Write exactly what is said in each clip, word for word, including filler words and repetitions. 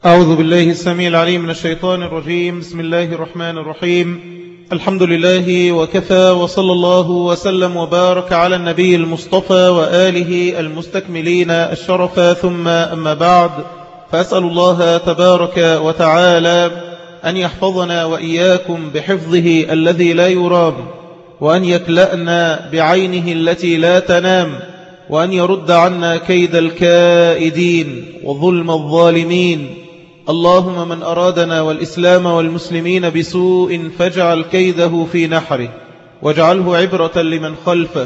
أعوذ بالله السميع العليم من الشيطان الرجيم. بسم الله الرحمن الرحيم. الحمد لله وكفى، وصلى الله وسلم وبارك على النبي المصطفى وآله المستكملين الشرف، ثم أما بعد، فأسأل الله تبارك وتعالى أن يحفظنا وإياكم بحفظه الذي لا يرام، وأن يكلأنا بعينه التي لا تنام، وأن يرد عنا كيد الكائدين وظلم الظالمين. اللهم من أرادنا والإسلام والمسلمين بسوء فاجعل كيده في نحره، واجعله عبرة لمن خلفه.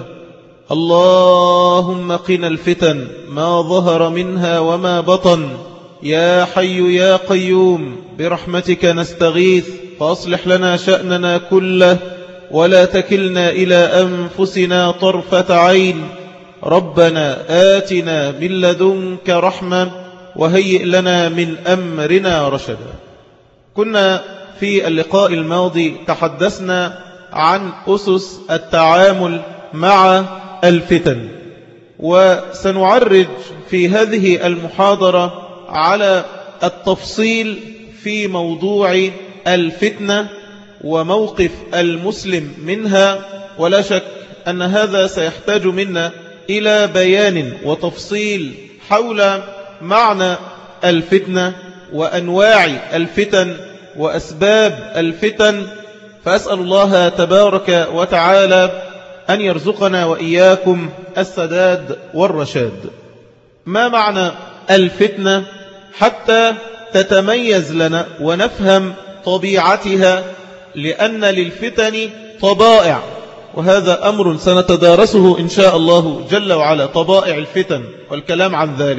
اللهم قنا الفتن ما ظهر منها وما بطن، يا حي يا قيوم برحمتك نستغيث، فأصلح لنا شأننا كله ولا تكلنا إلى أنفسنا طرفة عين. ربنا آتنا من لدنك رحمة وهيئ لنا من أمرنا رشدا. كنا في اللقاء الماضي تحدثنا عن أسس التعامل مع الفتن، وسنعرج في هذه المحاضرة على التفصيل في موضوع الفتنة وموقف المسلم منها. ولا شك أن هذا سيحتاج منا إلى بيان وتفصيل حول معنى الفتنة وأنواع الفتن وأسباب الفتن. فأسأل الله تبارك وتعالى أن يرزقنا وإياكم السداد والرشاد. ما معنى الفتنة حتى تتميز لنا ونفهم طبيعتها؟ لأن للفتن طبائع، وهذا أمر سنتدارسه إن شاء الله جل وعلا، طبائع الفتن والكلام عن ذلك.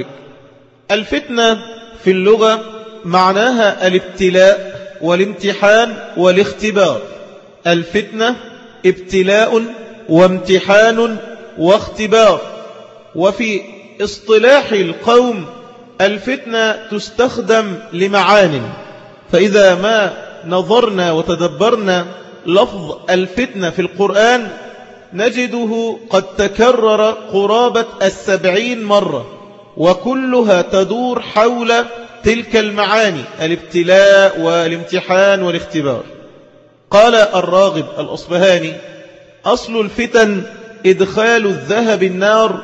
الفتنة في اللغة معناها الابتلاء والامتحان والاختبار. الفتنة ابتلاء وامتحان واختبار. وفي اصطلاح القوم الفتنة تستخدم لمعان، فإذا ما نظرنا وتدبرنا لفظ الفتنة في القرآن نجده قد تكرر قرابة السبعين مرة، وكلها تدور حول تلك المعاني: الابتلاء والامتحان والاختبار. قال الراغب الأصبهاني: أصل الفتن إدخال الذهب النار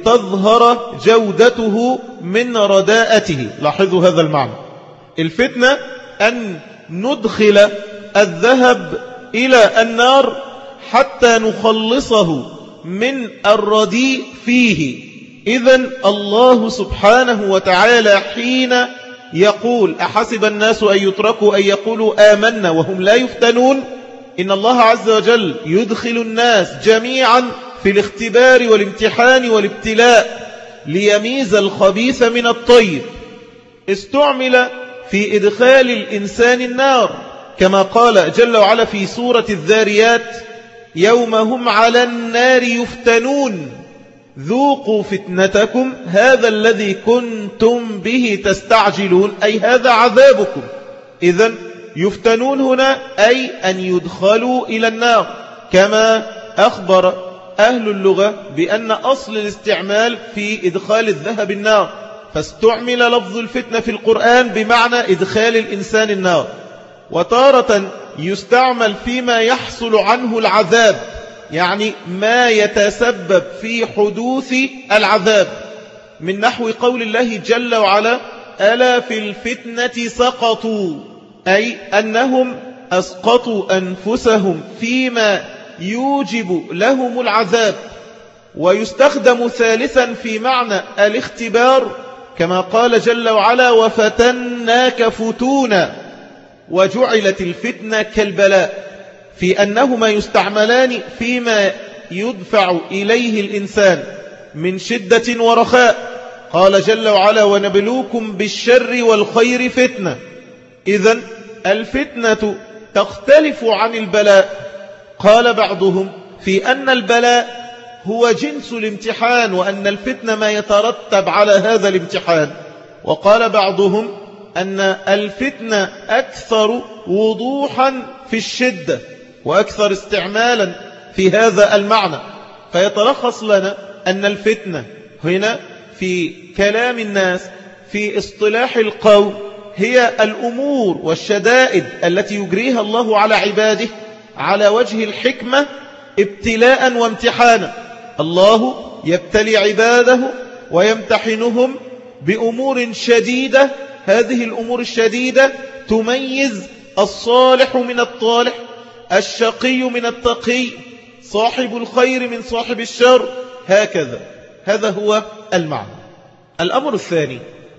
لتظهر جودته من رداءته. لاحظوا هذا المعنى. الفتنة أن ندخل الذهب إلى النار حتى نخلصه من الرديء فيه. إذن الله سبحانه وتعالى حين يقول: أحسب الناس أن يتركوا أن يقولوا آمنا وهم لا يفتنون، إن الله عز وجل يدخل الناس جميعا في الاختبار والامتحان والابتلاء ليميز الخبيث من الطيب. استعمل في إدخال الإنسان النار، كما قال جل وعلا في سورة الذاريات: يوم هم على النار يفتنون ذوقوا فتنتكم هذا الذي كنتم به تستعجلون، أي هذا عذابكم. إذن يفتنون هنا أي أن يدخلوا إلى النار، كما أخبر أهل اللغة بأن أصل الاستعمال في إدخال الذهب النار، فاستعمل لفظ الفتنة في القرآن بمعنى إدخال الإنسان النار. وتارة يستعمل فيما يحصل عنه العذاب، يعني ما يتسبب في حدوث العذاب، من نحو قول الله جل وعلا: ألا في الفتنة سقطوا، أي أنهم أسقطوا أنفسهم فيما يوجب لهم العذاب. ويستخدم ثالثا في معنى الاختبار، كما قال جل وعلا: وفتناك فتونا. وجعلت الفتنة كالبلاء، في أنهما يستعملان فيما يدفع إليه الإنسان من شدة ورخاء. قال جل وعلا: ونبلوكم بالشر والخير فتنة. إذن الفتنة تختلف عن البلاء. قال بعضهم في أن البلاء هو جنس الامتحان، وأن الفتنة ما يترتب على هذا الامتحان. وقال بعضهم أن الفتنة أكثر وضوحا في الشدة وأكثر استعمالا في هذا المعنى. فيتلخص لنا أن الفتنة هنا في كلام الناس في اصطلاح القوم هي الأمور والشدائد التي يجريها الله على عباده على وجه الحكمة ابتلاء وامتحانا. الله يبتلي عباده ويمتحنهم بأمور شديدة، هذه الأمور الشديدة تميز الصالح من الطالح، الشقي من التقي، صاحب الخير من صاحب الشر، هكذا. هذا هو المعنى. الأمر الثاني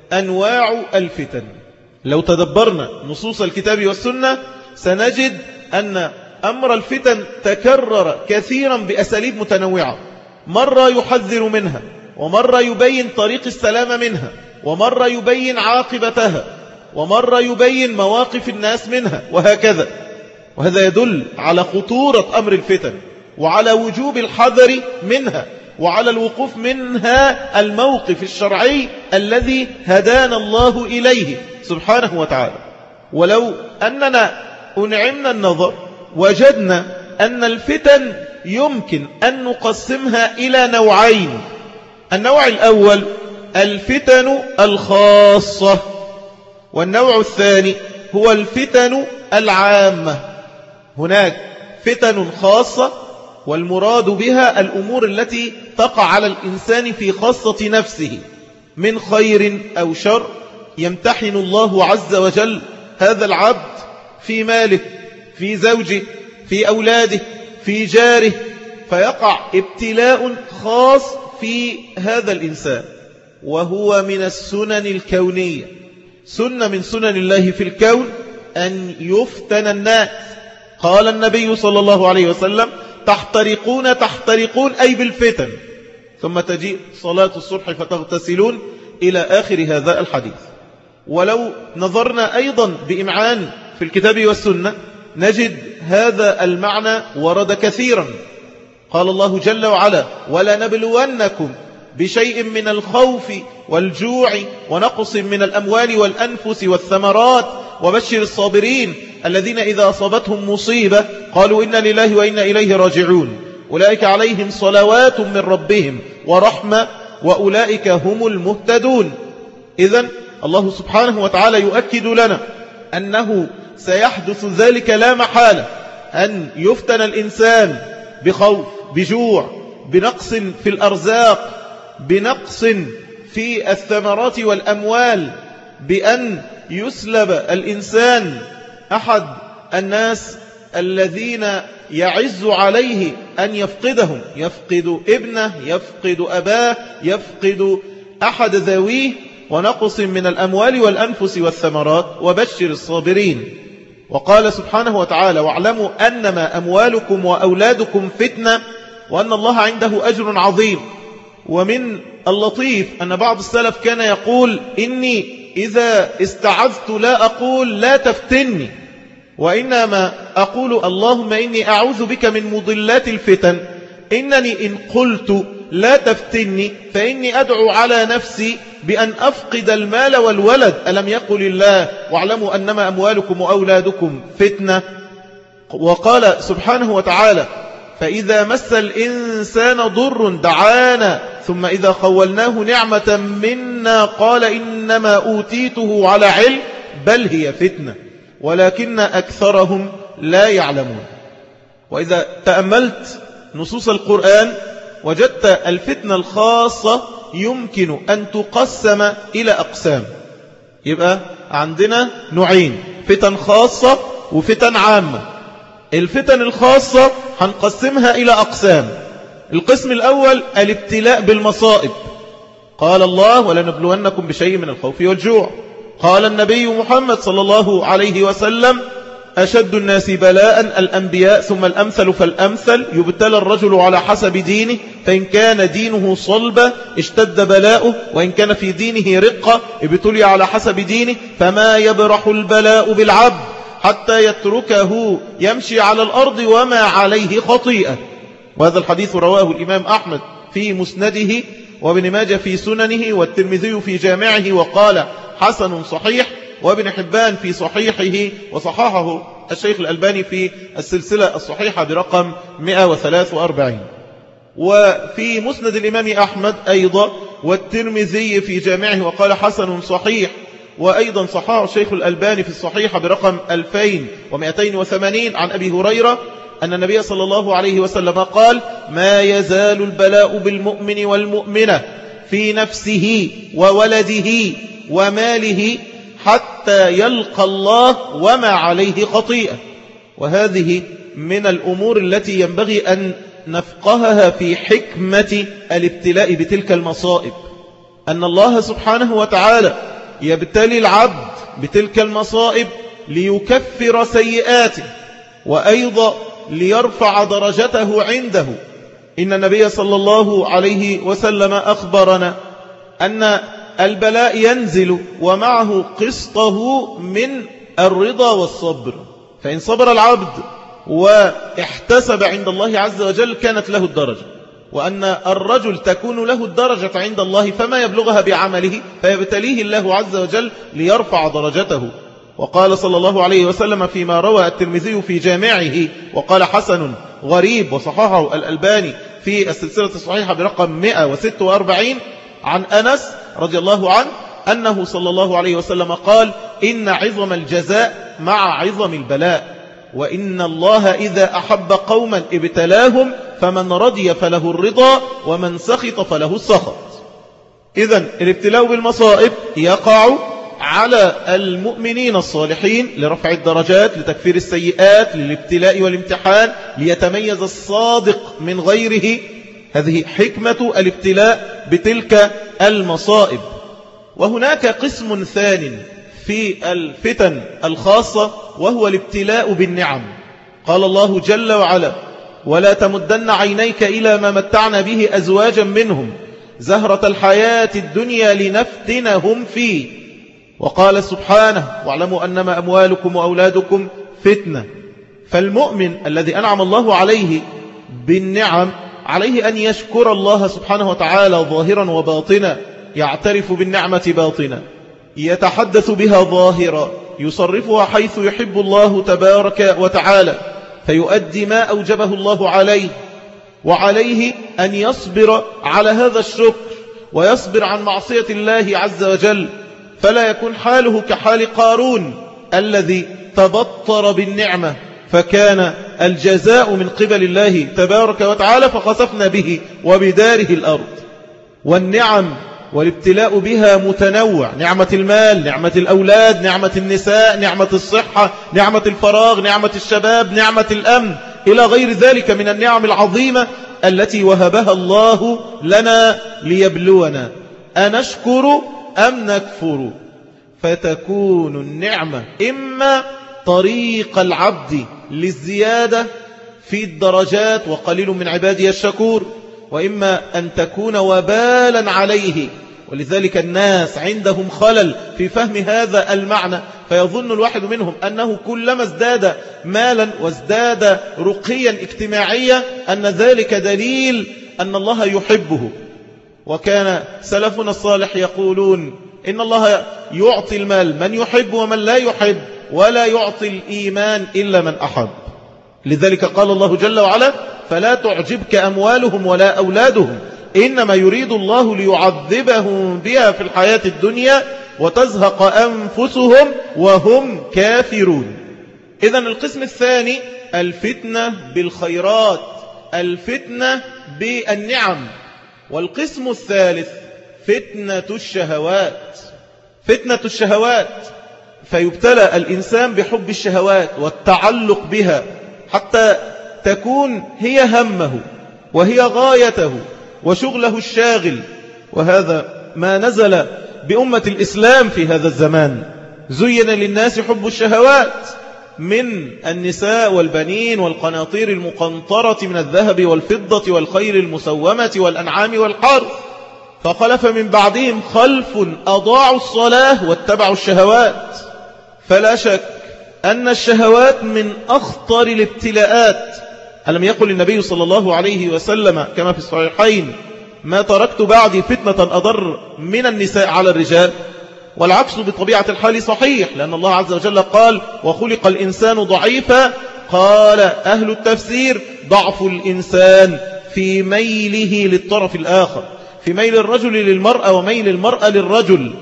أنواع الفتن. لو تدبرنا نصوص الكتاب والسنة سنجد أن أمر الفتن تكرر كثيرا بأساليب متنوعة، مرة يحذر منها، ومرة يبين طريق السلام منها، ومرة يبين عاقبتها، ومرة يبين مواقف الناس منها، وهكذا. وهذا يدل على خطورة أمر الفتن، وعلى وجوب الحذر منها، وعلى الوقوف منها الموقف الشرعي الذي هدانا الله إليه سبحانه وتعالى. ولو أننا أنعمنا النظر وجدنا أن الفتن يمكن أن نقسمها إلى نوعين. النوع الأول الفتن الخاصة، والنوع الثاني هو الفتن العامة. هناك فتن خاصة والمراد بها الأمور التي تقع على الإنسان في خاصة نفسه من خير أو شر، يمتحن الله عز وجل هذا العبد في ماله، في زوجه، في أولاده، في جاره، فيقع ابتلاء خاص في هذا الإنسان، وهو من السنن الكونية. سنة من سنن الله في الكون أن يفتن الناس. قال النبي صلى الله عليه وسلم تحترقون تحترقون أي بالفتن، ثم تجيء صلاة الصبح فتغتسلون إلى آخر هذا الحديث. ولو نظرنا أيضا بإمعان في الكتاب والسنة نجد هذا المعنى ورد كثيرا. قال الله جل وعلا ولنبلونكم بشيء من الخوف والجوع ونقص من الأموال والأنفس والثمرات وبشر الصابرين الذين إذا أصابتهم مصيبة قالوا إنا لله وإنا إليه راجعون أولئك عليهم صلوات من ربهم ورحمة وأولئك هم المهتدون. إذن الله سبحانه وتعالى يؤكد لنا أنه سيحدث ذلك لا محالة، أن يفتن الإنسان بخوف، بجوع، بنقص في الأرزاق، بنقص في الثمرات والأموال، بأن يسلب الإنسان أحد الناس الذين يعز عليه أن يفقدهم، يفقد ابنه، يفقد أباه، يفقد أحد ذويه، ونقص من الأموال والأنفس والثمرات وبشر الصابرين. وقال سبحانه وتعالى واعلموا أنما أموالكم وأولادكم فتنة وأن الله عنده أجر عظيم. ومن اللطيف أن بعض السلف كان يقول إني إذا استعذت لا أقول لا تفتني، وإنما أقول اللهم إني أعوذ بك من مضلات الفتن، إنني إن قلت لا تفتني فإني أدعو على نفسي بأن أفقد المال والولد. ألم يقل الله واعلموا أنما أموالكم وأولادكم فتنة؟ وقال سبحانه وتعالى فإذا مس الإنسان ضر دعانا ثم إذا خولناه نعمة منا قال إنما أوتيته على علم بل هي فتنة ولكن أكثرهم لا يعلمون. وإذا تأملت نصوص القرآن وجدت الفتنة الخاصة يمكن أن تقسم إلى أقسام. يبقى عندنا نوعين، فتن خاصة وفتن عامة. الفتن الخاصة هنقسمها إلى أقسام. القسم الأول الابتلاء بالمصائب. قال الله ولنبلونكم بشيء من الخوف والجوع. قال النبي محمد صلى الله عليه وسلم أشد الناس بلاء الأنبياء ثم الأمثل فالأمثل يبتلى الرجل على حسب دينه فإن كان دينه صلبة اشتد بلاؤه وإن كان في دينه رقة ابتلي على حسب دينه فما يبرح البلاء بالعبد حتى يتركه يمشي على الأرض وما عليه خطيئة. وهذا الحديث رواه الإمام أحمد في مسنده وابن ماجه في سننه والترمذي في جامعه وقال حسن صحيح، وابن حبان في صحيحه وصححه الشيخ الألباني في السلسلة الصحيحة برقم مئة وثلاثة وأربعين. وفي مسند الإمام أحمد أيضا والترمذي في جامعه وقال حسن صحيح، وأيضا صححه الشيخ الألباني في الصحيحة برقم ألفين ومئتين وثمانين عن أبي هريرة أن النبي صلى الله عليه وسلم قال: ما يزال البلاء بالمؤمن والمؤمنة في نفسه وولده وماله حتى يلقى الله وما عليه خطيئة. وهذه من الأمور التي ينبغي أن نفقهها في حكمة الابتلاء بتلك المصائب، أن الله سبحانه وتعالى يبتلي العبد بتلك المصائب ليكفر سيئاته، وأيضا ليرفع درجته عنده. إن النبي صلى الله عليه وسلم أخبرنا أن البلاء ينزل ومعه قسطه من الرضا والصبر، فإن صبر العبد واحتسب عند الله عز وجل كانت له الدرجة، وأن الرجل تكون له الدرجة عند الله فما يبلغها بعمله، فيبتليه الله عز وجل ليرفع درجته. وقال صلى الله عليه وسلم فيما روى الترمذي في جامعه وقال حسن غريب وصححه الألباني في السلسلة الصحيحة برقم مئة وستة وأربعين عن أنس رضي الله عنه أنه صلى الله عليه وسلم قال: إن عظم الجزاء مع عظم البلاء، وإن الله إذا أحب قوما ابتلاهم، فمن رضي فله الرضا ومن سخط فله السخط. إذن الابتلاء بالمصائب يقع على المؤمنين الصالحين لرفع الدرجات، لتكفير السيئات، للابتلاء والامتحان، ليتميز الصادق من غيره. هذه حكمة الابتلاء بتلك المصائب. وهناك قسم ثاني في الفتن الخاصة، وهو الابتلاء بالنعم. قال الله جل وعلا: ولا تمدن عينيك إلى ما متعنا به أزواجا منهم زهرة الحياة الدنيا لنفتنهم فيه. وقال سبحانه: واعلموا أنما أموالكم وأولادكم فتنة. فالمؤمن الذي أنعم الله عليه بالنعم عليه أن يشكر الله سبحانه وتعالى ظاهرا وباطنا، يعترف بالنعمة باطنا، يتحدث بها ظاهرا، يصرفها حيث يحب الله تبارك وتعالى، فيؤدي ما أوجبه الله عليه. وعليه أن يصبر على هذا الشكر ويصبر عن معصية الله عز وجل، فلا يكون حاله كحال قارون الذي تبطر بالنعمة، فكان الجزاء من قبل الله تبارك وتعالى فخسفنا به وبداره الأرض. والنعم والابتلاء بها متنوع: نعمة المال، نعمة الأولاد، نعمة النساء، نعمة الصحة، نعمة الفراغ، نعمة الشباب، نعمة الأمن، إلى غير ذلك من النعم العظيمة التي وهبها الله لنا ليبلونا أنشكر أم نكفر. فتكون النعمة إما طريق العبد للزيادة في الدرجات، وقليل من عبادي الشكور، وإما أن تكون وبالا عليه. ولذلك الناس عندهم خلل في فهم هذا المعنى، فيظن الواحد منهم أنه كلما ازداد مالا وازداد رقيا اجتماعيا أن ذلك دليل أن الله يحبه. وكان سلفنا الصالح يقولون إن الله يعطي المال من يحب ومن لا يحب، ولا يعطي الإيمان إلا من أحب. لذلك قال الله جل وعلا: فلا تعجبك أموالهم ولا أولادهم إنما يريد الله ليعذبهم بها في الحياة الدنيا وتزهق أنفسهم وهم كافرون. إذن القسم الثاني الفتنة بالخيرات، الفتنة بالنعم. والقسم الثالث فتنة الشهوات، فتنة الشهوات، فيبتلى الإنسان بحب الشهوات والتعلق بها حتى تكون هي همه وهي غايته وشغله الشاغل. وهذا ما نزل بأمة الإسلام في هذا الزمان. زين للناس حب الشهوات من النساء والبنين والقناطير المقنطرة من الذهب والفضة والخيل المسومة والأنعام والحرث، فخلف من بعدهم خلف أضاعوا الصلاة واتبعوا الشهوات. فلا شك أن الشهوات من أخطر الابتلاءات. ألم يقل النبي صلى الله عليه وسلم كما في الصحيحين: ما تركت بعدي فتنة أضر من النساء على الرجال؟ والعكس بطبيعة الحال صحيح، لأن الله عز وجل قال: وخلق الإنسان ضعيفا. قال أهل التفسير: ضعف الإنسان في ميله للطرف الآخر، في ميل الرجل للمرأة وميل المرأة للرجل.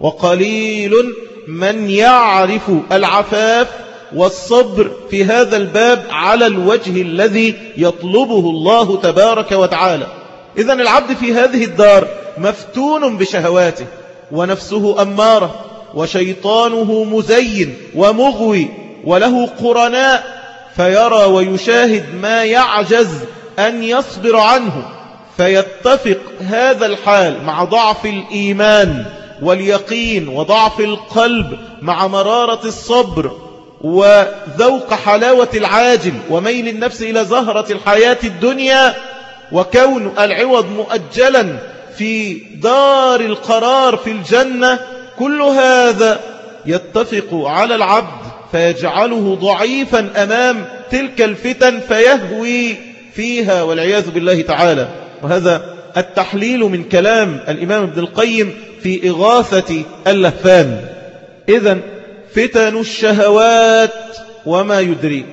وقليل من يعرف العفاف والصبر في هذا الباب على الوجه الذي يطلبه الله تبارك وتعالى. إذن العبد في هذه الدار مفتون بشهواته، ونفسه أمارة، وشيطانه مزين ومغوي، وله قرناء فيرى ويشاهد ما يعجز أن يصبر عنه، فيتفق هذا الحال مع ضعف الإيمان واليقين وضعف القلب مع مرارة الصبر وذوق حلاوة العاجل وميل النفس إلى زهرة الحياة الدنيا، وكون العوض مؤجلا في دار القرار في الجنة. كل هذا يتفق على العبد فيجعله ضعيفا أمام تلك الفتن فيهوي فيها والعياذ بالله تعالى. وهذا التحليل من كلام الإمام ابن القيم في إغاثة اللهفان. إذن فتن الشهوات وما يدريك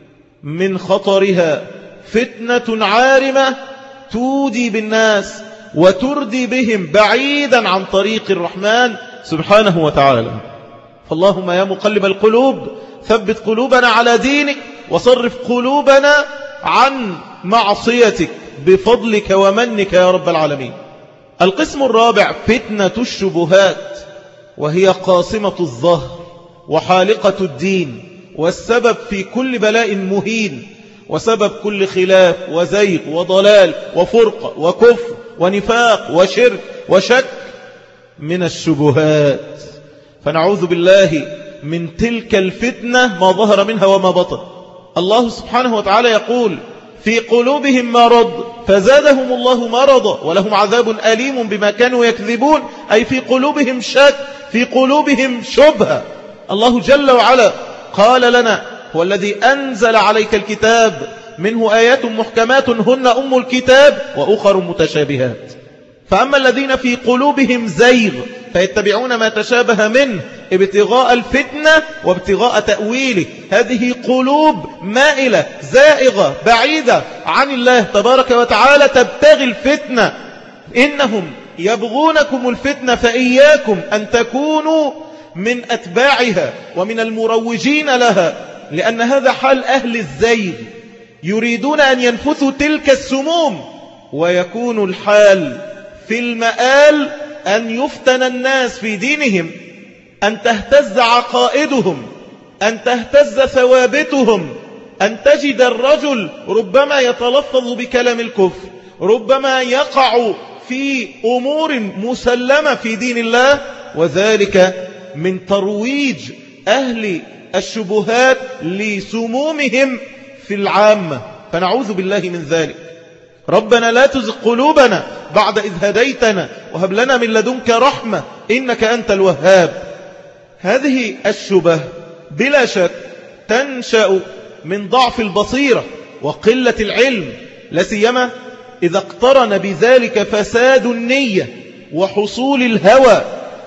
من خطرها فتنة عارمة تودي بالناس وتردي بهم بعيدا عن طريق الرحمن سبحانه وتعالى. فاللهم يا مقلب القلوب ثبت قلوبنا على دينك وصرف قلوبنا عن معصيتك بفضلك ومنك يا رب العالمين. القسم الرابع فتنة الشبهات، وهي قاصمة الظهر وحالقة الدين، والسبب في كل بلاء مهين، وسبب كل خلاف وزيغ وضلال وفرقة وكفر ونفاق وشرك وشك من الشبهات. فنعوذ بالله من تلك الفتنة ما ظهر منها وما بطن. الله سبحانه وتعالى يقول في قلوبهم مرض فزادهم الله مرضا ولهم عذاب أليم بما كانوا يكذبون، أي في قلوبهم شك، في قلوبهم شبهة. الله جل وعلا قال لنا هو الذي أنزل عليك الكتاب منه آيات محكمات هن أم الكتاب وأخر متشابهات. فأما الذين في قلوبهم زيغ فيتبعون ما تشابه منه ابتغاء الفتنة وابتغاء تأويله، هذه قلوب مائلة زائغة بعيدة عن الله تبارك وتعالى تبتغي الفتنة. إنهم يبغونكم الفتنة فإياكم أن تكونوا من أتباعها ومن المروجين لها، لأن هذا حال أهل الزيغ، يريدون أن ينفثوا تلك السموم، ويكون الحال في المآل أن يفتن الناس في دينهم، أن تهتز عقائدهم، أن تهتز ثوابتهم، أن تجد الرجل ربما يتلفظ بكلام الكفر، ربما يقع في أمور مسلمة في دين الله، وذلك من ترويج أهل الشبهات لسمومهم في العامة. فنعوذ بالله من ذلك. ربنا لا تزغ قلوبنا بعد إذ هديتنا وهب لنا من لدنك رحمة إنك أنت الوهاب. هذه الشبه بلا شك تنشأ من ضعف البصيرة وقلة العلم، لا سيما إذا اقترن بذلك فساد النية وحصول الهوى،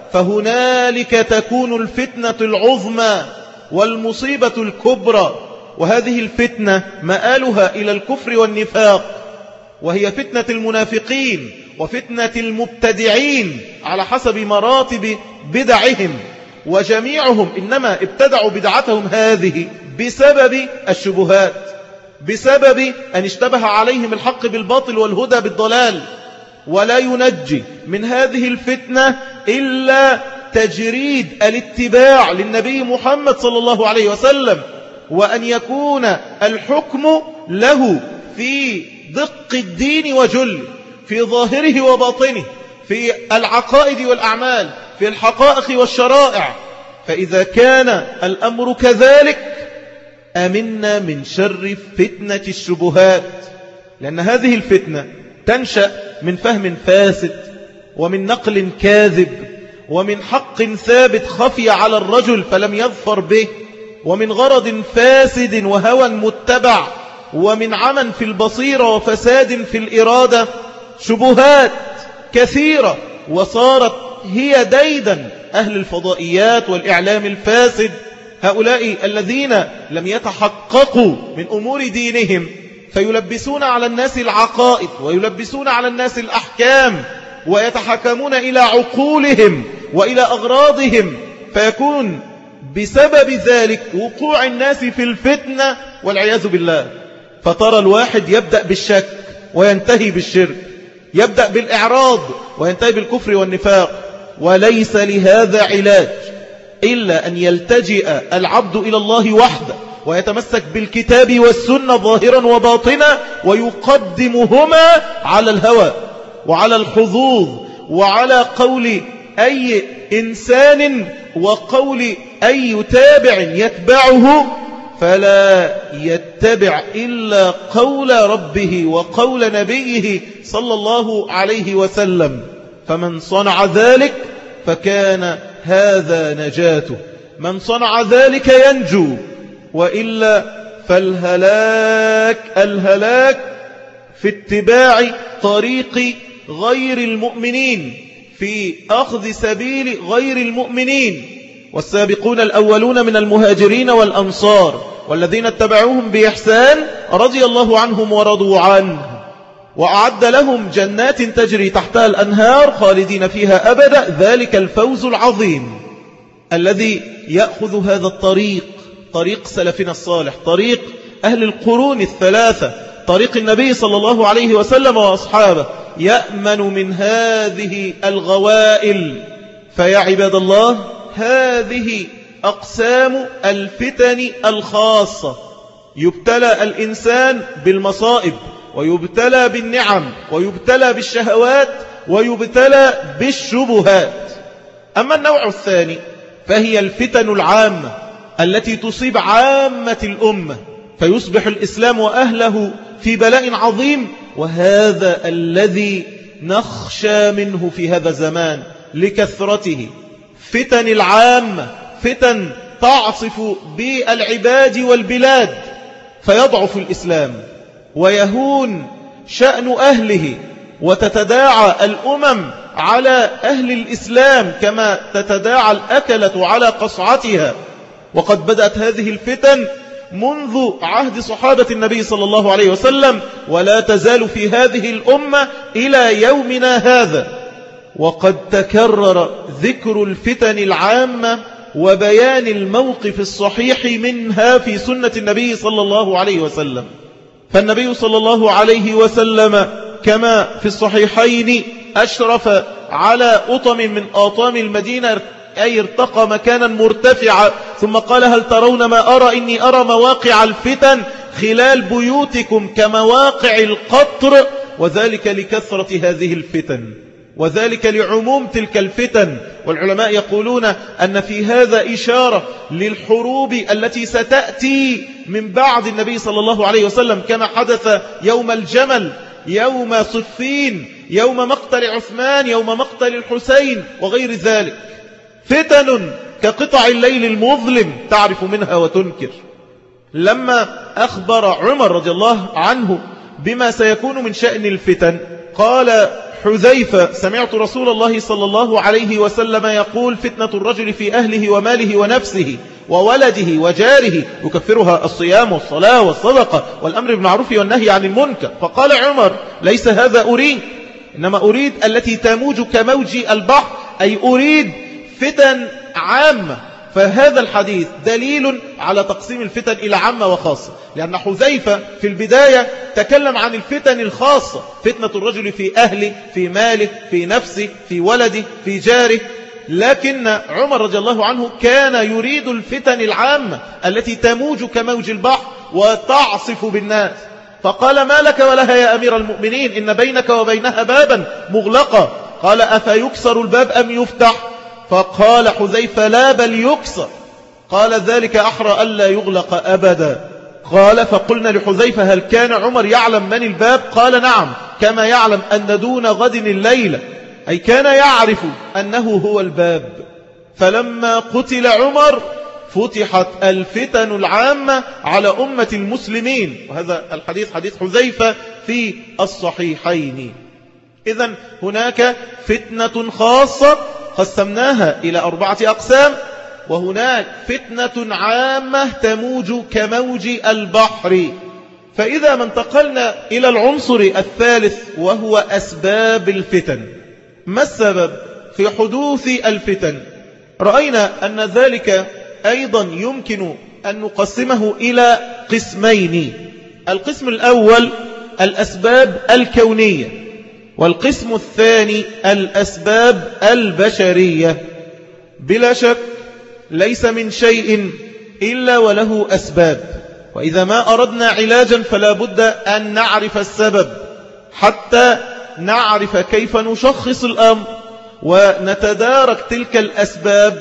فهنالك تكون الفتنة العظمى والمصيبة الكبرى. وهذه الفتنة مآلها إلى الكفر والنفاق، وهي فتنة المنافقين وفتنة المبتدعين على حسب مراتب بدعهم، وجميعهم إنما ابتدعوا بدعتهم هذه بسبب الشبهات، بسبب أن اشتبه عليهم الحق بالباطل والهدى بالضلال. ولا ينجي من هذه الفتنة إلا تجريد الاتباع للنبي محمد صلى الله عليه وسلم، وأن يكون الحكم له في دق الدين وجل، في ظاهره وباطنه، في العقائد والأعمال، في الحقائق والشرائع. فإذا كان الأمر كذلك أمنا من شر فتنة الشبهات، لأن هذه الفتنة تنشأ من فهم فاسد ومن نقل كاذب ومن حق ثابت خفي على الرجل فلم يظفر به، ومن غرض فاسد وهوى متبع، ومن عمى في البصيرة وفساد في الإرادة. شبهات كثيرة، وصارت هي ديدا أهل الفضائيات والإعلام الفاسد، هؤلاء الذين لم يتحققوا من أمور دينهم، فيلبسون على الناس العقائد ويلبسون على الناس الأحكام، ويتحكمون إلى عقولهم وإلى أغراضهم، فيكون بسبب ذلك وقوع الناس في الفتنة والعياذ بالله. فترى الواحد يبدأ بالشك وينتهي بالشرك، يبدأ بالإعراض وينتهي بالكفر والنفاق. وليس لهذا علاج إلا أن يلتجئ العبد إلى الله وحده ويتمسك بالكتاب والسنة ظاهرا وباطنا، ويقدمهما على الهوى وعلى الحظوظ وعلى قول أي إنسان وقول أي تابع يتبعه، فلا يتبع إلا قول ربه وقول نبيه صلى الله عليه وسلم. فمن صنع ذلك فكان هذا نجاته، من صنع ذلك ينجو، وإلا فالهلاك الهلاك في اتباع طريق غير المؤمنين، في أخذ سبيل غير المؤمنين. والسابقون الأولون من المهاجرين والأنصار والذين اتبعوهم بإحسان رضي الله عنهم ورضوا عنه، وأعد لهم جنات تجري تحتها الأنهار خالدين فيها أبدا، ذلك الفوز العظيم. الذي يأخذ هذا الطريق، طريق سلفنا الصالح، طريق أهل القرون الثلاثة، طريق النبي صلى الله عليه وسلم وأصحابه، يأمن من هذه الغوائل. فيا عباد الله، هذه أقسام الفتن الخاصة. يبتلى الإنسان بالمصائب، ويبتلى بالنعم، ويبتلى بالشهوات، ويبتلى بالشبهات. أما النوع الثاني فهي الفتن العامة التي تصيب عامة الأمة، فيصبح الإسلام وأهله في بلاء عظيم. وهذا الذي نخشى منه في هذا الزمان لكثرته. فتن العامة، فتن تعصف بالعباد والبلاد، فيضعف الإسلام ويهون شأن أهله، وتتداعى الأمم على أهل الإسلام كما تتداعى الأكلة على قصعتها. وقد بدأت هذه الفتن منذ عهد صحابة النبي صلى الله عليه وسلم، ولا تزال في هذه الأمة إلى يومنا هذا. وقد تكرر ذكر الفتن العامة وبيان الموقف الصحيح منها في سنة النبي صلى الله عليه وسلم. فالنبي صلى الله عليه وسلم كما في الصحيحين أشرف على أطم من آطام المدينة، أي ارتقى مكانا مرتفعا، ثم قال: هل ترون ما أرى؟ إني أرى مواقع الفتن خلال بيوتكم كمواقع القطر، وذلك لكثرة هذه الفتن، وذلك لعموم تلك الفتن. والعلماء يقولون أن في هذا إشارة للحروب التي ستأتي من بعد النبي صلى الله عليه وسلم، كما حدث يوم الجمل، يوم صفين، يوم مقتل عثمان، يوم مقتل الحسين وغير ذلك. فتن كقطع الليل المظلم تعرف منها وتنكر. لما أخبر عمر رضي الله عنه بما سيكون من شأن الفتن، قال حذيفة: سمعت رسول الله صلى الله عليه وسلم يقول: فتنة الرجل في أهله وماله ونفسه وولده وجاره يكفرها الصيام والصلاة والصدقة والأمر بالمعروف والنهي عن المنكر. فقال عمر: ليس هذا أريد، إنما أريد التي تموج كموج البحر، أي أريد فتن عامة. فهذا الحديث دليل على تقسيم الفتن إلى عامة وخاصة، لأن حذيفة في البداية تكلم عن الفتن الخاصة، فتنة الرجل في أهله، في ماله، في نفسه، في ولده، في جاره. لكن عمر رضي الله عنه كان يريد الفتن العامة التي تموج كموج البحر وتعصف بالناس. فقال: ما لك ولها يا أمير المؤمنين؟ إن بينك وبينها بابا مغلقا. قال: أفيكسر الباب أم يفتح؟ فقال حذيفة: لا بل يكسر. قال: ذلك أحرى ألا يغلق أبدا. قال: فقلنا لحذيفة: هل كان عمر يعلم من الباب؟ قال: نعم، كما يعلم أن دون غد الليلة، أي كان يعرف أنه هو الباب. فلما قتل عمر فتحت الفتن العامة على أمة المسلمين، وهذا الحديث حديث حذيفة في الصحيحين. إذن هناك فتنة خاصة قسمناها إلى أربعة أقسام، وهناك فتنة عامة تموج كموج البحر. فإذا ما انتقلنا إلى العنصر الثالث وهو أسباب الفتن، ما السبب في حدوث الفتن. رأينا أن ذلك أيضا يمكن أن نقسمه إلى قسمين. القسم الأول الأسباب الكونية، والقسم الثاني الأسباب البشرية. بلا شك ليس من شيء إلا وله أسباب، وإذا ما أردنا علاجا فلا بد أن نعرف السبب حتى نعرف كيف نشخص الأمر ونتدارك تلك الأسباب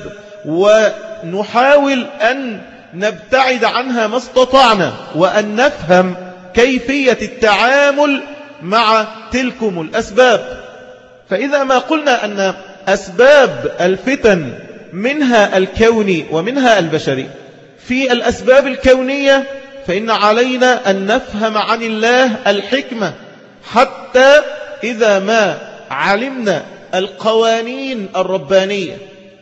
ونحاول أن نبتعد عنها ما استطعنا، وأن نفهم كيفية التعامل مع تلكم الأسباب. فإذا ما قلنا أن أسباب الفتن منها الكوني ومنها البشري، في الأسباب الكونية فإن علينا أن نفهم عن الله الحكمة، حتى إذا ما علمنا القوانين الربانية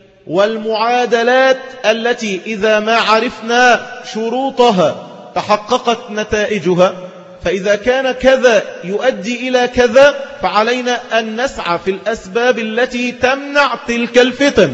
والمعادلات التي إذا ما عرفنا شروطها تحققت نتائجها، فإذا كان كذا يؤدي إلى كذا فعلينا أن نسعى في الأسباب التي تمنع تلك الفتن.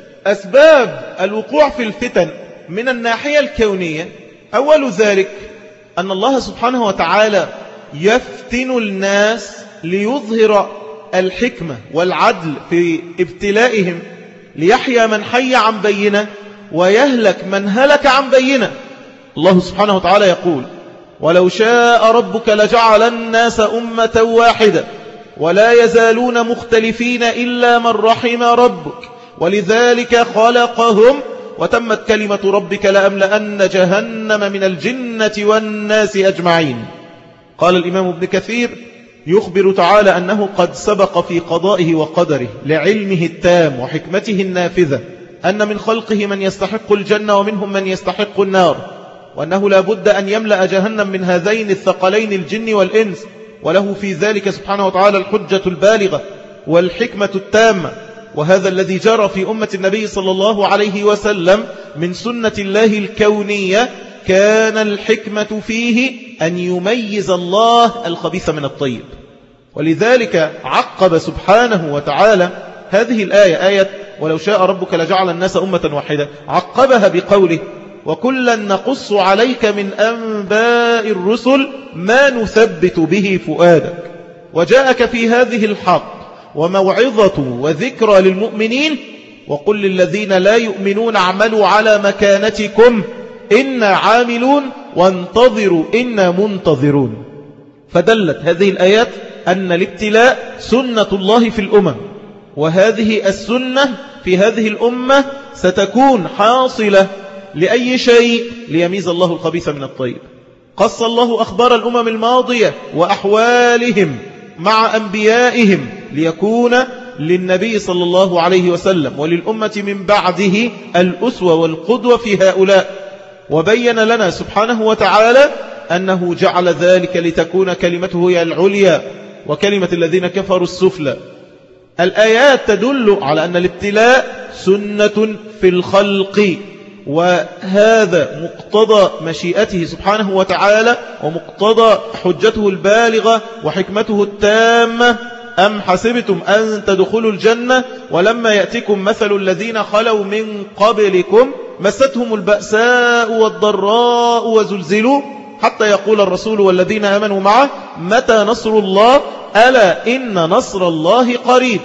أسباب الوقوع في الفتن من الناحية الكونية، أول ذلك أن الله سبحانه وتعالى يفتن الناس ليظهر الحكمة والعدل في ابتلائهم، ليحيى من حي عن بينة ويهلك من هلك عن بينة. الله سبحانه وتعالى يقول: ولو شاء ربك لجعل الناس أمة واحدة ولا يزالون مختلفين إلا من رحم ربك ولذلك خلقهم وتمت كلمة ربك لأملأن جهنم من الجنة والناس أجمعين. قال الإمام ابن كثير يخبر تعالى أنه قد سبق في قضائه وقدره لعلمه التام وحكمته النافذة أن من خلقه من يستحق الجنة ومنهم من يستحق النار، وأنه لا بد أن يملأ جهنم من هذين الثقلين الجن والإنس، وله في ذلك سبحانه وتعالى الحجة البالغة والحكمة التامة. وهذا الذي جرى في أمة النبي صلى الله عليه وسلم من سنة الله الكونية كان الحكمة فيه أن يميز الله الخبيث من الطيب. ولذلك عقب سبحانه وتعالى هذه الآية، آية ولو شاء ربك لجعل الناس أمة واحدة، عقبها بقوله: وكلا نقص عليك من أنباء الرسل ما نثبت به فؤادك. وجاءك في هذه الحق وموعظة وذكرى للمؤمنين، وقل للذين لا يؤمنون اعملوا على مكانتكم إنا عاملون وانتظروا إنا منتظرون. فدلت هذه الآيات أن الابتلاء سنة الله في الأمم، وهذه السنة في هذه الأمة ستكون حاصلة لأي شيء ليميز الله الخبيث من الطيب. قص الله أخبار الأمم الماضية وأحوالهم مع أنبيائهم ليكون للنبي صلى الله عليه وسلم وللأمة من بعده الأسوة والقدوة في هؤلاء، وبين لنا سبحانه وتعالى أنه جعل ذلك لتكون كلمته هي العليا وكلمة الذين كفروا السفلى. الآيات تدل على أن الابتلاء سنة في الخلق، وهذا مقتضى مشيئته سبحانه وتعالى ومقتضى حجته البالغة وحكمته التامة. أم حسبتم أن تدخلوا الجنة ولما يأتكم مثل الذين خلوا من قبلكم مستهم البأساء والضراء وزلزلوا حتى يقول الرسول والذين آمنوا معه متى نصر الله ألا إن نصر الله قريب.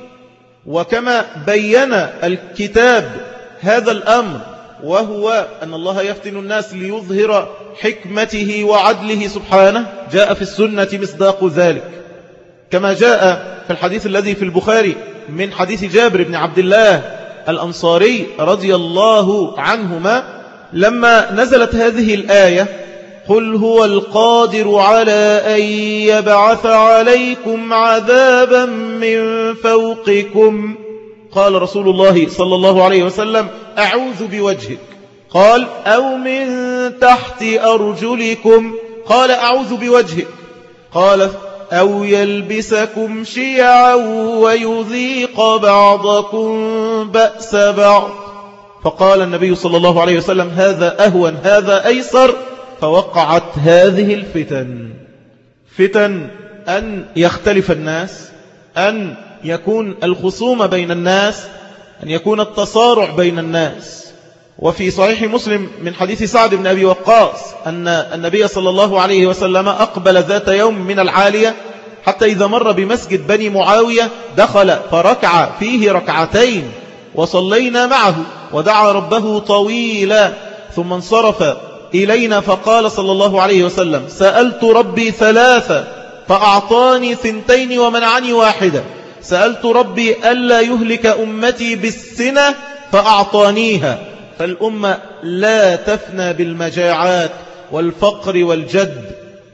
وكما بين الكتاب هذا الأمر، وهو أن الله يفتن الناس ليظهر حكمته وعدله سبحانه، جاء في السنة مصداق ذلك، كما جاء في الحديث الذي في البخاري من حديث جابر بن عبد الله الأنصاري رضي الله عنهما لما نزلت هذه الآية: قل هو القادر على أن يبعث عليكم عذابا من فوقكم. قال رسول الله صلى الله عليه وسلم: أعوذ بوجهك. قال: أو من تحت أرجلكم. قال: أعوذ بوجهك. قال: أو يلبسكم شيعا ويذيق بعضكم بأس بعض. فقال النبي صلى الله عليه وسلم: هذا أهون، هذا أيسر. فوقعت هذه الفتن، فتن أن يختلف الناس، أن يكون الخصوم بين الناس، أن يكون التصارع بين الناس. وفي صحيح مسلم من حديث سعد بن أبي وقاص أن النبي صلى الله عليه وسلم أقبل ذات يوم من العالية حتى إذا مر بمسجد بني معاوية دخل فركع فيه ركعتين وصلينا معه ودعا ربه طويلا، ثم انصرف إلينا فقال صلى الله عليه وسلم: سألت ربي ثلاثة فأعطاني ثنتين ومنعني واحدة، سألت ربي ألا يهلك أمتي بالسنة فأعطانيها، فالأمة لا تفنى بالمجاعات والفقر والجد،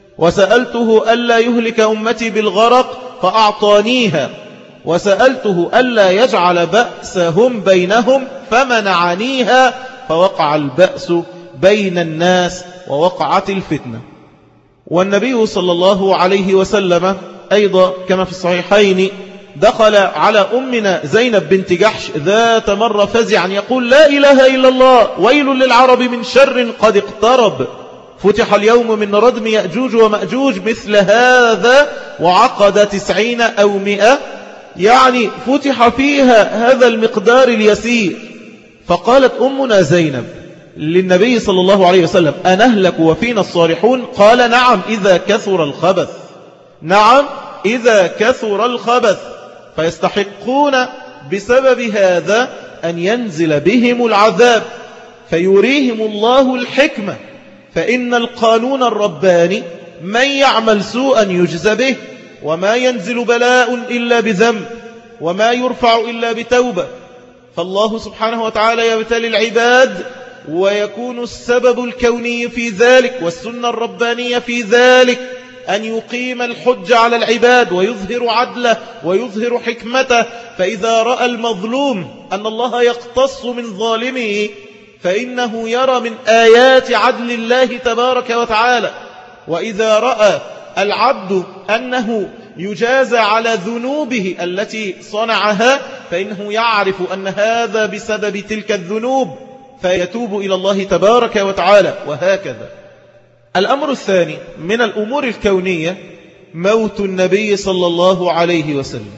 وسألته ألا يهلك أمتي بالغرق فأعطانيها، وسألته ألا يجعل بأسهم بينهم فمنعنيها، فوقع البأس بين الناس ووقعت الفتنة. والنبي صلى الله عليه وسلم أيضا كما في الصحيحين دخل على أمنا زينب بنت جحش ذات مرة فزعا يقول: لا إله إلا الله، ويل للعرب من شر قد اقترب، فتح اليوم من ردم يأجوج ومأجوج مثل هذا وعقد تسعين أو مئة، يعني فتح فيها هذا المقدار اليسير. فقالت أمنا زينب للنبي صلى الله عليه وسلم: أنهلك وفينا الصالحون؟ قال: نعم إذا كثر الخبث، نعم إذا كثر الخبث، فيستحقون بسبب هذا أن ينزل بهم العذاب فيريهم الله الحكمة، فإن القانون الرباني من يعمل سوءا يجزى به، وما ينزل بلاء إلا بذنب، وما يرفع إلا بتوبة. فالله سبحانه وتعالى يبتلي العباد ويكون السبب الكوني في ذلك والسنة الربانية في ذلك أن يقيم الحج على العباد ويظهر عدله ويظهر حكمته. فإذا رأى المظلوم أن الله يقتص من ظالمه فإنه يرى من آيات عدل الله تبارك وتعالى. وإذا رأى العبد أنه يجازى على ذنوبه التي صنعها فإنه يعرف أن هذا بسبب تلك الذنوب فيتوب إلى الله تبارك وتعالى. وهكذا الأمر الثاني من الأمور الكونية موت النبي صلى الله عليه وسلم،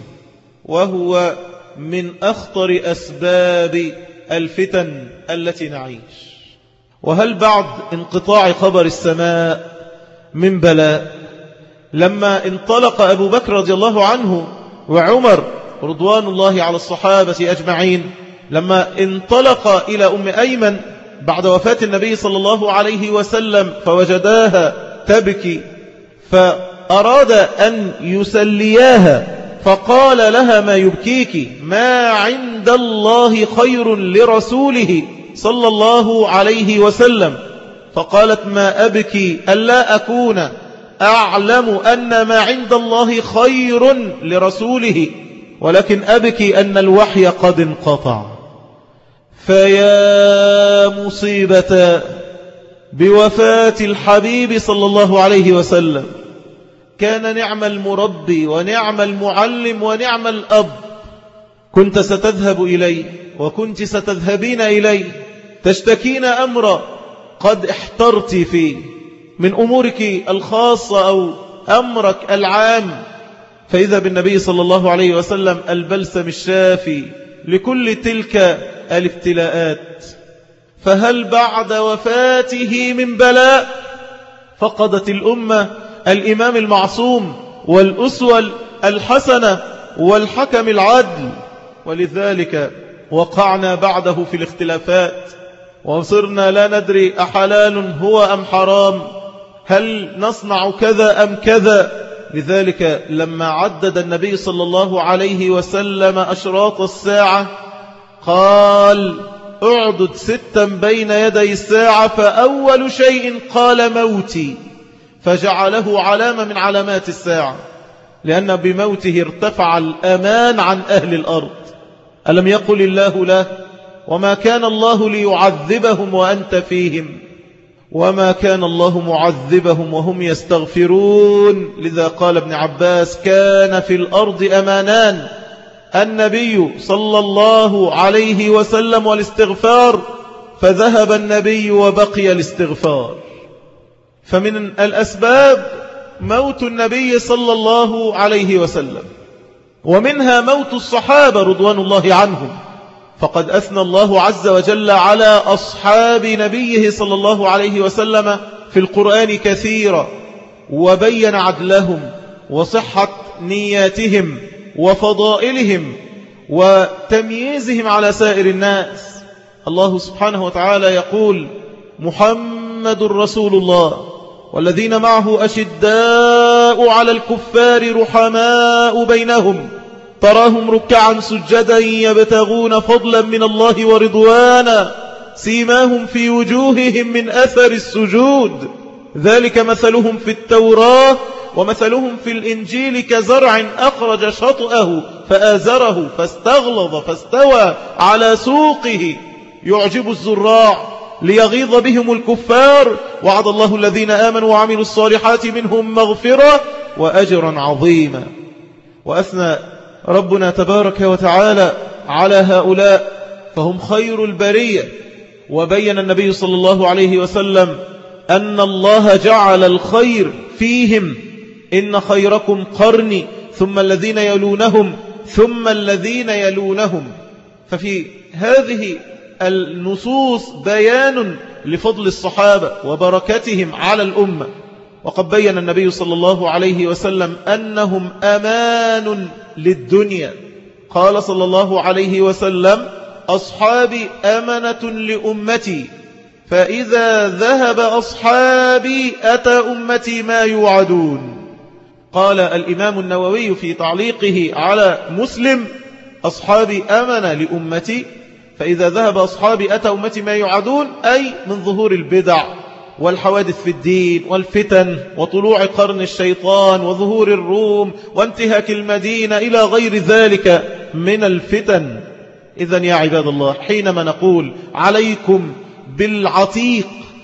وهو من أخطر أسباب الفتن التي نعيش. وهل بعد انقطاع خبر السماء من بلاء؟ لما انطلق أبو بكر رضي الله عنه وعمر رضوان الله على الصحابة أجمعين، لما انطلق إلى أم أيمن بعد وفاة النبي صلى الله عليه وسلم فوجداها تبكي، فأراد أن يسلياها فقال لها: ما يبكيك؟ ما عند الله خير لرسوله صلى الله عليه وسلم. فقالت: ما أبكي ألا أكون أعلم أن ما عند الله خير لرسوله، ولكن أبكي أن الوحي قد انقطع. فيا مصيبة بوفاة الحبيب صلى الله عليه وسلم، كان نعم المربي ونعم المعلم ونعم الأب. كنت ستذهب إليه وكنت ستذهبين إليه تشتكين أمر قد احترت فيه من أمورك الخاصة أو أمرك العام، فإذا بالنبي صلى الله عليه وسلم البلسم الشافي لكل تلك الابتلاءات. فهل بعد وفاته من بلاء؟ فقدت الأمة الإمام المعصوم والأسوة الحسنة والحكم العدل، ولذلك وقعنا بعده في الاختلافات وصرنا لا ندري أحلال هو أم حرام، هل نصنع كذا أم كذا. لذلك لما عدد النبي صلى الله عليه وسلم أشراط الساعة قال: اعدد ستا بين يدي الساعة، فأول شيء قال: موتي، فجعله علامة من علامات الساعة، لأن بموته ارتفع الأمان عن أهل الأرض. ألم يقل الله له: وما كان الله ليعذبهم وأنت فيهم، وما كان الله معذبهم وهم يستغفرون. لذا قال ابن عباس: كان في الأرض أمانان، النبي صلى الله عليه وسلم والاستغفار، فذهب النبي وبقي الاستغفار. فمن الأسباب موت النبي صلى الله عليه وسلم. ومنها موت الصحابة رضوان الله عنهم، فقد أثنى الله عز وجل على أصحاب نبيه صلى الله عليه وسلم في القرآن كثيرا، وبين عدلهم وصحة نياتهم وفضائلهم وتمييزهم على سائر الناس. الله سبحانه وتعالى يقول: محمد رسول الله والذين معه أشداء على الكفار رحماء بينهم تراهم ركعا سجدا يبتغون فضلا من الله ورضوانا سيماهم في وجوههم من أثر السجود ذلك مثلهم في التوراة ومثلهم في الإنجيل كزرع أخرج شطأه فآزره فاستغلظ فاستوى على سوقه يعجب الزراع ليغيظ بهم الكفار وعد الله الذين آمنوا وعملوا الصالحات منهم مغفرة وأجرا عظيما. وأثنى ربنا تبارك وتعالى على هؤلاء فهم خير البرية. وبين النبي صلى الله عليه وسلم أن الله جعل الخير فيهم: إن خيركم قرني ثم الذين يلونهم ثم الذين يلونهم. ففي هذه النصوص بيان لفضل الصحابة وبركتهم على الأمة. وقد بين النبي صلى الله عليه وسلم أنهم أمان للدنيا. قال صلى الله عليه وسلم: أصحابي أمنة لأمتي فإذا ذهب أصحابي أتى أمتي ما يوعدون. قال الإمام النووي في تعليقه على مسلم: أصحابي أمنة لأمتي فإذا ذهب أصحابي أتى أمتي ما يوعدون، أي من ظهور البدع والحوادث في الدين والفتن وطلوع قرن الشيطان وظهور الروم وانتهاك المدينة إلى غير ذلك من الفتن. إذن يا عباد الله، حينما نقول عليكم بالعتيق،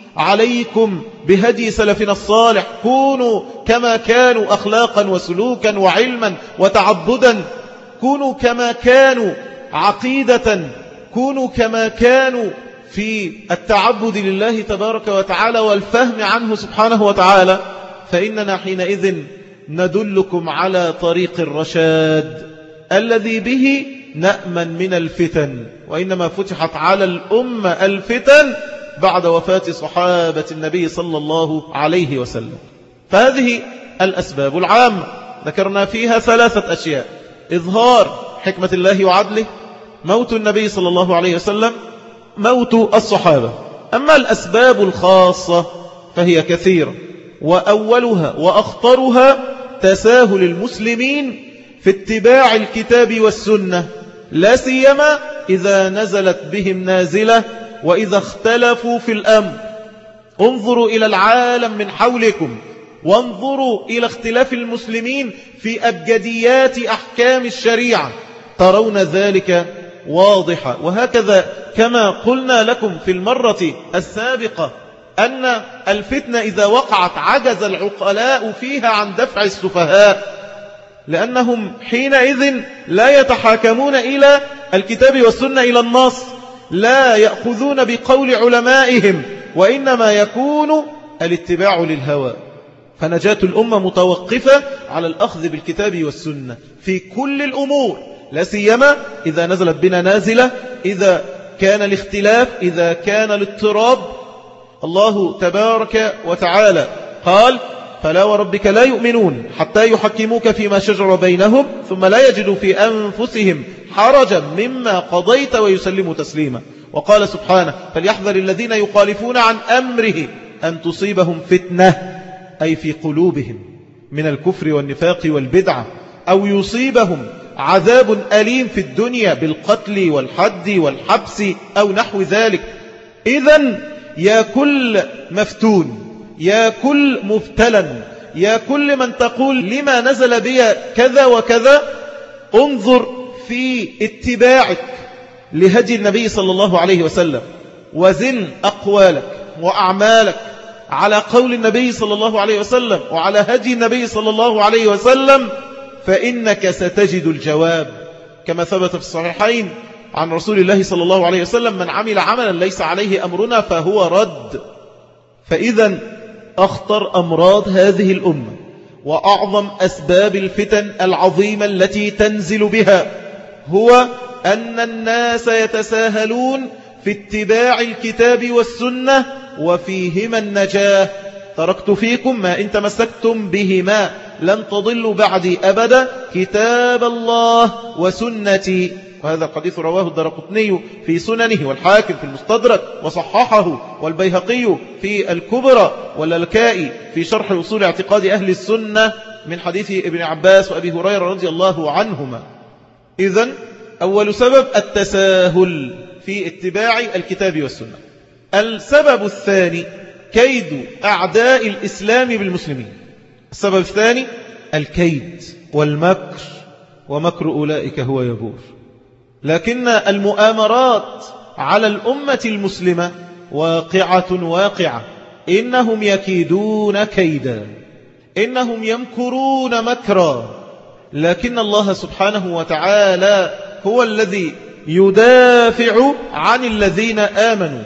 عليكم بهدي سلفنا الصالح، كونوا كما كانوا أخلاقا وسلوكا وعلما وتعبدا، كونوا كما كانوا عقيدة، كونوا كما كانوا في التعبد لله تبارك وتعالى والفهم عنه سبحانه وتعالى، فإننا حينئذ ندلكم على طريق الرشاد الذي به نأمن من الفتن. وإنما فتحت على الأمة الفتن بعد وفاة صحابة النبي صلى الله عليه وسلم. فهذه الأسباب العامة ذكرنا فيها ثلاثة أشياء: إظهار حكمة الله وعدله، موت النبي صلى الله عليه وسلم، موت الصحابة. أما الأسباب الخاصة فهي كثيرة، وأولها وأخطرها تساهل المسلمين في اتباع الكتاب والسنة، لا سيما إذا نزلت بهم نازلة وإذا اختلفوا في الأمر. انظروا إلى العالم من حولكم، وانظروا إلى اختلاف المسلمين في أبجديات أحكام الشريعة، ترون ذلك واضحة. وهكذا كما قلنا لكم في المرة السابقة أن الفتنة إذا وقعت عجز العقلاء فيها عن دفع السفهاء، لأنهم حينئذ لا يتحاكمون إلى الكتاب والسنة إلى النص، لا يأخذون بقول علمائهم، وإنما يكون الاتباع للهوى. فنجاة الأمة متوقفة على الأخذ بالكتاب والسنة في كل الأمور، لا سيما إذا نزلت بنا نازلة، إذا كان الاختلاف، إذا كان الاضطراب. الله تبارك وتعالى قال: فلا وربك لا يؤمنون حتى يحكموك فيما شجر بينهم ثم لا يجدوا في أنفسهم حرجا مما قضيت ويسلموا تسليما. وقال سبحانه: فليحذر الذين يخالفون عن أمره أن تصيبهم فتنة، أي في قلوبهم من الكفر والنفاق والبدعة، أو يصيبهم عذاب أليم في الدنيا بالقتل والحد والحبس أو نحو ذلك. إذن يا كل مفتون، يا كل مبتلا، يا كل من تقول لما نزل بي كذا وكذا، انظر في اتباعك لهدي النبي صلى الله عليه وسلم، وزن أقوالك وأعمالك على قول النبي صلى الله عليه وسلم وعلى هدي النبي صلى الله عليه وسلم، فإنك ستجد الجواب. كما ثبت في الصحيحين عن رسول الله صلى الله عليه وسلم: من عمل عملا ليس عليه أمرنا فهو رد. فإذا أخطر أمراض هذه الأمة وأعظم أسباب الفتن العظيمة التي تنزل بها هو أن الناس يتساهلون في اتباع الكتاب والسنة وفيهما النجاة. تركت فيكم ما إن تمسكتم بهما لن تضلوا بعدي أبدا، كتاب الله وسنتي. وهذا الحديث رواه الدارقطني في سننه، والحاكم في المستدرك، وصححه والبيهقي في الكبرى، واللالكائي في شرح أصول اعتقاد أهل السنة من حديث ابن عباس وأبي هريرة رضي الله عنهما. إذن أول سبب التساهل في اتباع الكتاب والسنة. السبب الثاني كيد أعداء الإسلام بالمسلمين. السبب الثاني الكيد والمكر، ومكر أولئك هو يبور. لكن المؤامرات على الأمة المسلمة واقعة واقعة، إنهم يكيدون كيدا، إنهم يمكرون مكرا، لكن الله سبحانه وتعالى هو الذي يدافع عن الذين آمنوا.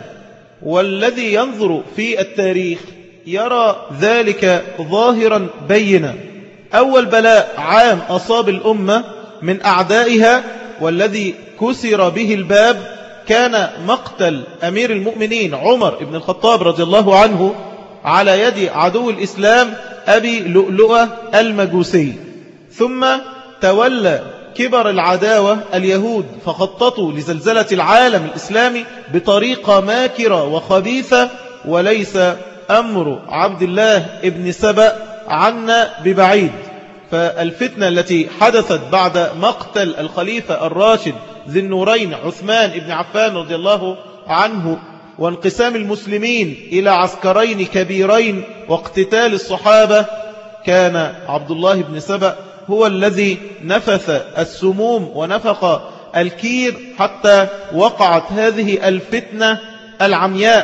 والذي ينظر في التاريخ يرى ذلك ظاهرا بينا. أول بلاء عام أصاب الأمة من أعدائها والذي كسر به الباب كان مقتل أمير المؤمنين عمر بن الخطاب رضي الله عنه على يد عدو الإسلام أبي لؤلؤة المجوسي. ثم تولى كبر العداوة اليهود فخططوا لزلزلة العالم الإسلامي بطريقة ماكرة وخبيثة، وليس أمر عبد الله ابن سبأ عنا ببعيد. فالفتنة التي حدثت بعد مقتل الخليفة الراشد ذي النورين عثمان بن عفان رضي الله عنه، وانقسام المسلمين إلى عسكرين كبيرين واقتتال الصحابة، كان عبد الله بن سبأ هو الذي نفث السموم ونفخ الكير حتى وقعت هذه الفتنة العمياء.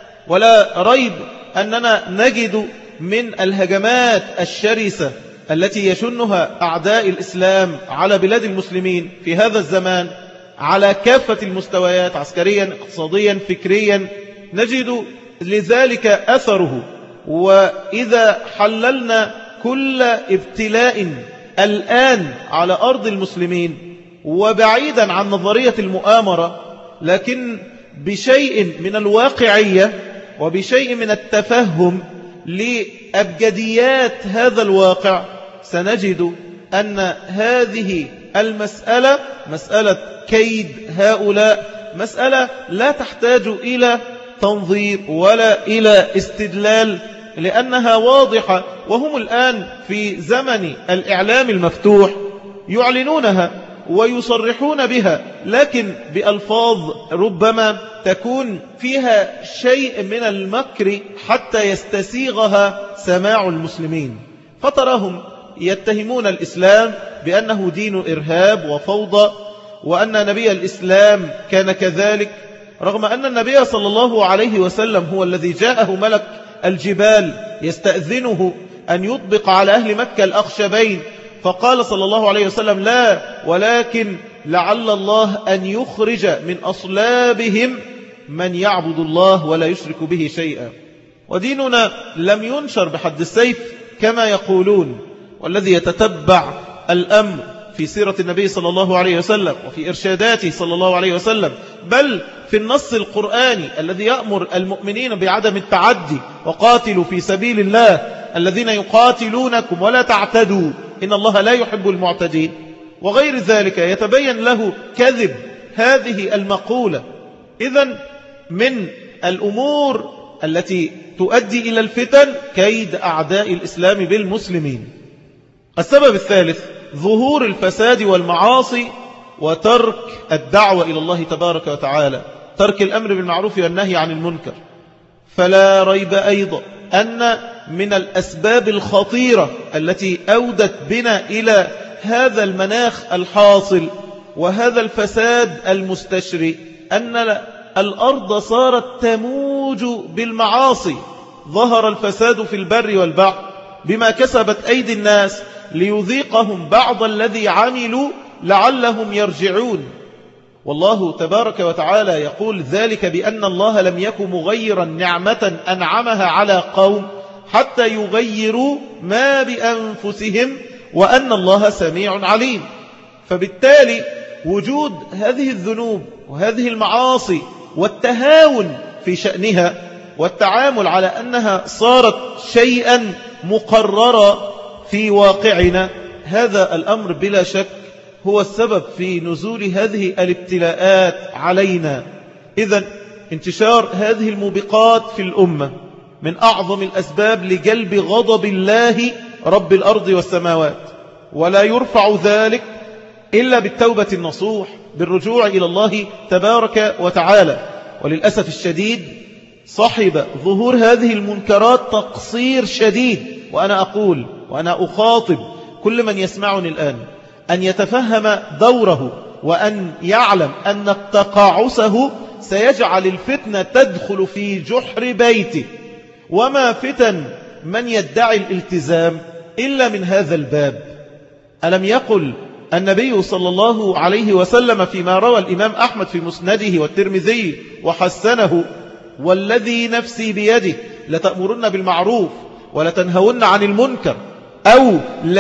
ولا ريب أننا نجد من الهجمات الشرسة التي يشنها أعداء الإسلام على بلاد المسلمين في هذا الزمان على كافة المستويات، عسكريا، اقتصاديا، فكريا، نجد لذلك أثره. وإذا حللنا كل ابتلاء الآن على أرض المسلمين وبعيدا عن نظرية المؤامرة، لكن بشيء من الواقعية وبشيء من التفهم لأبجديات هذا الواقع، سنجد أن هذه المسألة مسألة كيد هؤلاء مسألة لا تحتاج إلى تنظير ولا إلى استدلال، لأنها واضحة. وهم الآن في زمن الإعلام المفتوح يعلنونها ويصرحون بها، لكن بألفاظ ربما تكون فيها شيء من المكر حتى يستسيغها سماع المسلمين. فتراهم يتهمون الإسلام بأنه دين إرهاب وفوضى، وأن نبي الإسلام كان كذلك، رغم أن النبي صلى الله عليه وسلم هو الذي جاءه ملك الجبال يستأذنه أن يطبق على أهل مكة الأخشبين، فقال صلى الله عليه وسلم: لا، ولكن لعل الله أن يخرج من أصلابهم من يعبد الله ولا يشرك به شيئا. وديننا لم ينشر بحد السيف كما يقولون. والذي يتتبع الأمر في سيرة النبي صلى الله عليه وسلم وفي إرشاداته صلى الله عليه وسلم، بل في النص القرآني الذي يأمر المؤمنين بعدم التعدي، وقاتلوا في سبيل الله الذين يقاتلونكم ولا تعتدوا إن الله لا يحب المعتدين، وغير ذلك، يتبين له كذب هذه المقولة. إذن من الأمور التي تؤدي إلى الفتن كيد أعداء الإسلام بالمسلمين. السبب الثالث ظهور الفساد والمعاصي وترك الدعوة إلى الله تبارك وتعالى، ترك الأمر بالمعروف والنهي عن المنكر. فلا ريب أيضا أن من الأسباب الخطيرة التي أودت بنا إلى هذا المناخ الحاصل وهذا الفساد المستشري أن الأرض صارت تموج بالمعاصي. ظهر الفساد في البر والبحر بما كسبت أيدي الناس ليذيقهم بعض الذي عملوا لعلهم يرجعون. والله تبارك وتعالى يقول ذلك بأن الله لم يكن مغيرا نعمة أنعمها على قوم حتى يغيروا ما بأنفسهم وأن الله سميع عليم. فبالتالي وجود هذه الذنوب وهذه المعاصي والتهاون في شأنها والتعامل على أنها صارت شيئا مقررا في واقعنا، هذا الأمر بلا شك هو السبب في نزول هذه الابتلاءات علينا. إذن انتشار هذه الموبقات في الأمة من أعظم الأسباب لجلب غضب الله رب الأرض والسماوات، ولا يرفع ذلك إلا بالتوبة النصوح بالرجوع إلى الله تبارك وتعالى. وللأسف الشديد صحب ظهور هذه المنكرات تقصير شديد، وأنا أقول وأنا أخاطب كل من يسمعني الآن أن يتفهم دوره، وأن يعلم أن تقاعسه سيجعل الفتنة تدخل في جحر بيته، وما فتن من يدعي الالتزام إلا من هذا الباب. ألم يقل النبي صلى الله عليه وسلم فيما روى الإمام أحمد في مسنده والترمذي وحسنه: والذي نفسي بيده لتأمرن بالمعروف ولتنهون عن المنكر، أو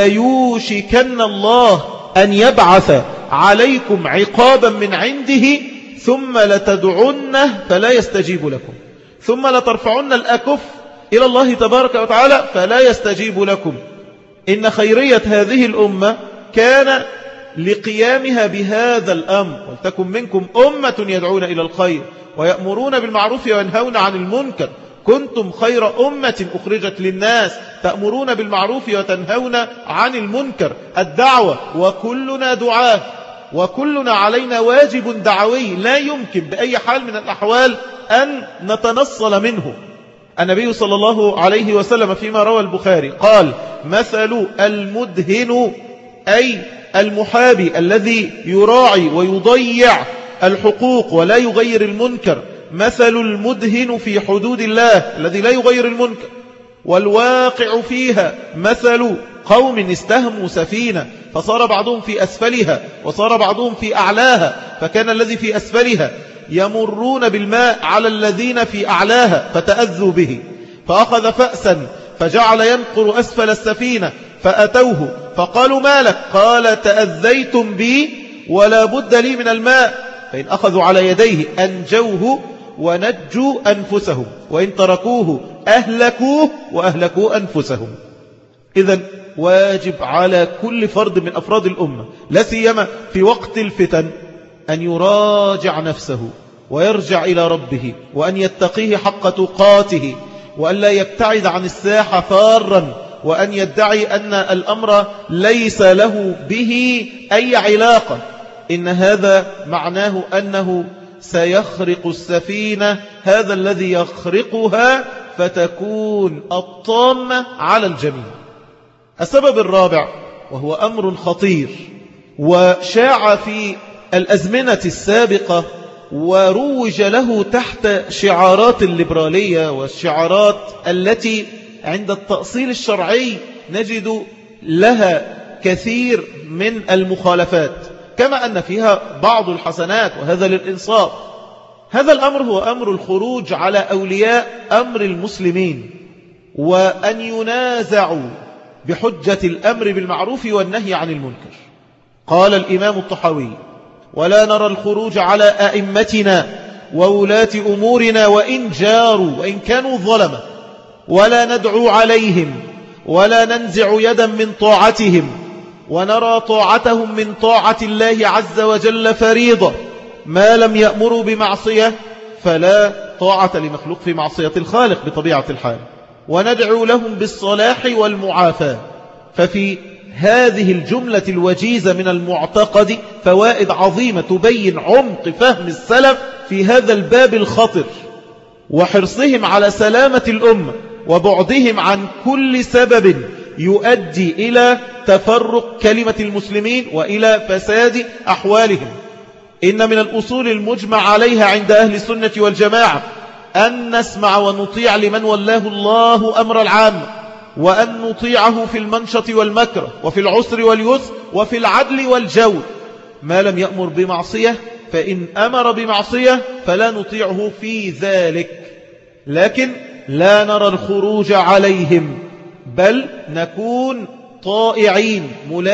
ليوشكن الله أن يبعث عليكم عقابا من عنده ثم لتدعنه فلا يستجيب لكم، ثم لترفعن الأكف إلى الله تبارك وتعالى فلا يستجيب لكم. إن خيرية هذه الأمة كان لقيامها بهذا الأمر: ولتكن منكم أمة يدعون إلى الخير ويأمرون بالمعروف وينهون عن المنكر، كنتم خير أمة أخرجت للناس تأمرون بالمعروف وتنهون عن المنكر. الدعوة وكلنا دعاة، وكلنا علينا واجب دعوي لا يمكن بأي حال من الأحوال أن نتنصل منه. النبي صلى الله عليه وسلم فيما روى البخاري قال: مثل المدهن، أي المحابي الذي يراعي ويضيع الحقوق ولا يغير المنكر، مثل المدهن في حدود الله الذي لا يغير المنكر والواقع فيها مثل قوم استهموا سفينة فصار بعضهم في أسفلها وصار بعضهم في أعلاها، فكان الذي في أسفلها يمرون بالماء على الذين في أعلاها فتأذوا به، فأخذ فأسا فجعل ينقر أسفل السفينة فأتوه فقالوا: ما لك؟ قال: تأذيتم بي ولا بد لي من الماء. فإن أخذوا على يديه أنجوه ونجوا أنفسهم، وإن تركوه أهلكوه وأهلكوا أنفسهم. إذن واجب على كل فرد من أفراد الأمة لا سيما في وقت الفتن أن يراجع نفسه ويرجع إلى ربه، وأن يتقيه حق تقاته، وأن لا يبتعد عن الساحة فارا، وأن يدعي أن الأمر ليس له به أي علاقة. إن هذا معناه أنه سيخرق السفينة، هذا الذي يخرقها فتكون الطامة على الجميع. السبب الرابع، وهو أمر خطير وشاع في الأزمنة السابقة وروج له تحت شعارات الليبرالية والشعارات التي عند التأصيل الشرعي نجد لها كثير من المخالفات، كما أن فيها بعض الحسنات، وهذا للإنصاف. هذا الأمر هو أمر الخروج على أولياء أمر المسلمين، وأن ينازعوا بحجة الأمر بالمعروف والنهي عن المنكر. قال الإمام الطحاوي: ولا نرى الخروج على أئمتنا وولاة أمورنا وإن جاروا وإن كانوا ظلمة، ولا ندعو عليهم ولا ننزع يدا من طاعتهم، ونرى طاعتهم من طاعة الله عز وجل فريضة، ما لم يأمروا بمعصية فلا طاعة لمخلوق في معصية الخالق بطبيعة الحال، وندعو لهم بالصلاح والمعافاة. ففي هذه الجملة الوجيزة من المعتقد فوائد عظيمة تبين عمق فهم السلف في هذا الباب الخطر، وحرصهم على سلامة الأمة، وبعدهم عن كل سبب يؤدي إلى تفرق كلمة المسلمين وإلى فساد أحوالهم. إن من الأصول المجمع عليها عند أهل السنة والجماعة أن نسمع ونطيع لمن ولاه الله أمر العام، وأن نطيعه في المنشط والمكره، وفي العسر واليسر، وفي العدل والجور، ما لم يأمر بمعصية، فإن أمر بمعصية فلا نطيعه في ذلك. لكن لا نرى الخروج عليهم، بل نكون طائعين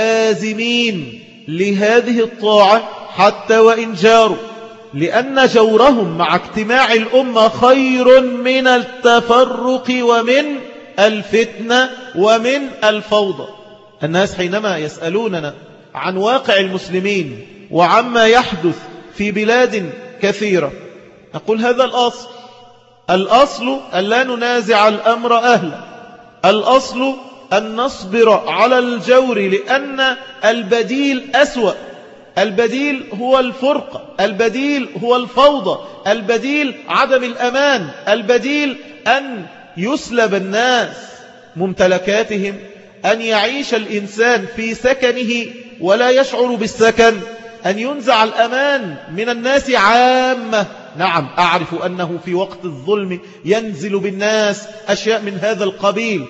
ملازمين لهذه الطاعة حتى وإن جاروا، لأن جورهم مع اجتماع الأمة خير من التفرق ومن الفتنة ومن الفوضى. الناس حينما يسألوننا عن واقع المسلمين وعما يحدث في بلاد كثيرة نقول هذا الأصل. الأصل أن لا ننازع الأمر أهله، الأصل أن نصبر على الجور، لأن البديل أسوأ. البديل هو الفرقة، البديل هو الفوضى، البديل عدم الأمان، البديل أن يسلب الناس ممتلكاتهم، أن يعيش الإنسان في سكنه ولا يشعر بالسكن، أن ينزع الأمان من الناس عامة. نعم أعرف أنه في وقت الظلم ينزل بالناس أشياء من هذا القبيل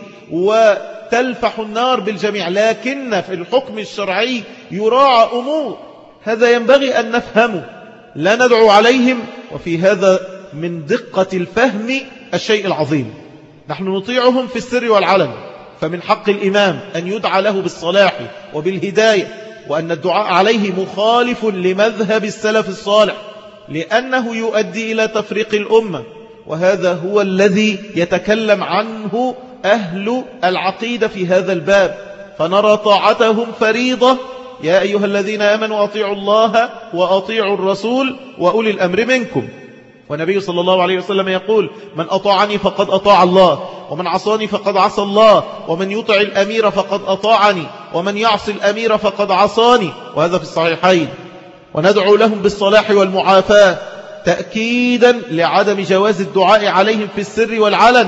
وتلفح النار بالجميع، لكن في الحكم الشرعي يراعى أمور، هذا ينبغي أن نفهمه، لا ندعو عليهم. وفي هذا من دقة الفهم الشيء العظيم. نحن نطيعهم في السر والعلن، فمن حق الإمام أن يدعى له بالصلاح وبالهداية، وأن الدعاء عليه مخالف لمذهب السلف الصالح، لأنه يؤدي إلى تفريق الأمة، وهذا هو الذي يتكلم عنه أهل العقيدة في هذا الباب. فنرى طاعتهم فريضة، يا أيها الذين آمنوا أطيعوا الله وأطيعوا الرسول وأولي الأمر منكم. والنبي صلى الله عليه وسلم يقول من أطاعني فقد أطاع الله، ومن عصاني فقد عصى الله، ومن يطع الأمير فقد أطاعني، ومن يعصي الأمير فقد عصاني، وهذا في الصحيحين. وندعو لهم بالصلاح والمعافاة تأكيدا لعدم جواز الدعاء عليهم في السر والعلن،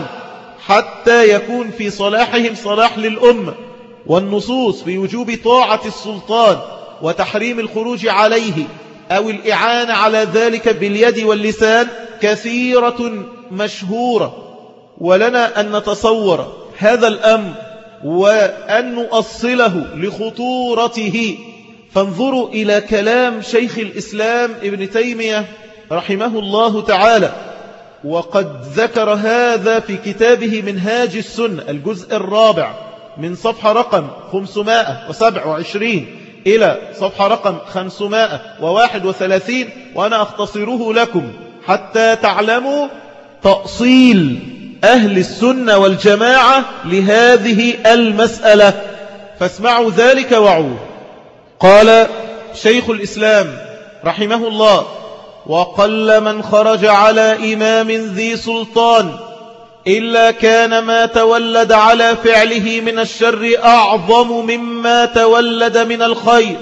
حتى يكون في صلاحهم صلاح للأمة. والنصوص في وجوب طاعة السلطان وتحريم الخروج عليه أو الإعانة على ذلك باليد واللسان كثيرة مشهورة، ولنا أن نتصور هذا الأمر وأن نؤصله لخطورته. فانظروا إلى كلام شيخ الإسلام ابن تيمية رحمه الله تعالى، وقد ذكر هذا في كتابه منهاج السنة الجزء الرابع من صفحة رقم خمسمائة وسبعة وعشرين إلى صفحة رقم خمسمائة وواحد وثلاثين، وأنا أختصره لكم حتى تعلموا تأصيل أهل السنة والجماعة لهذه المسألة، فاسمعوا ذلك وعوه. قال شيخ الإسلام رحمه الله: وقل من خرج على إمام ذي سلطان إلا كان ما تولد على فعله من الشر أعظم مما تولد من الخير،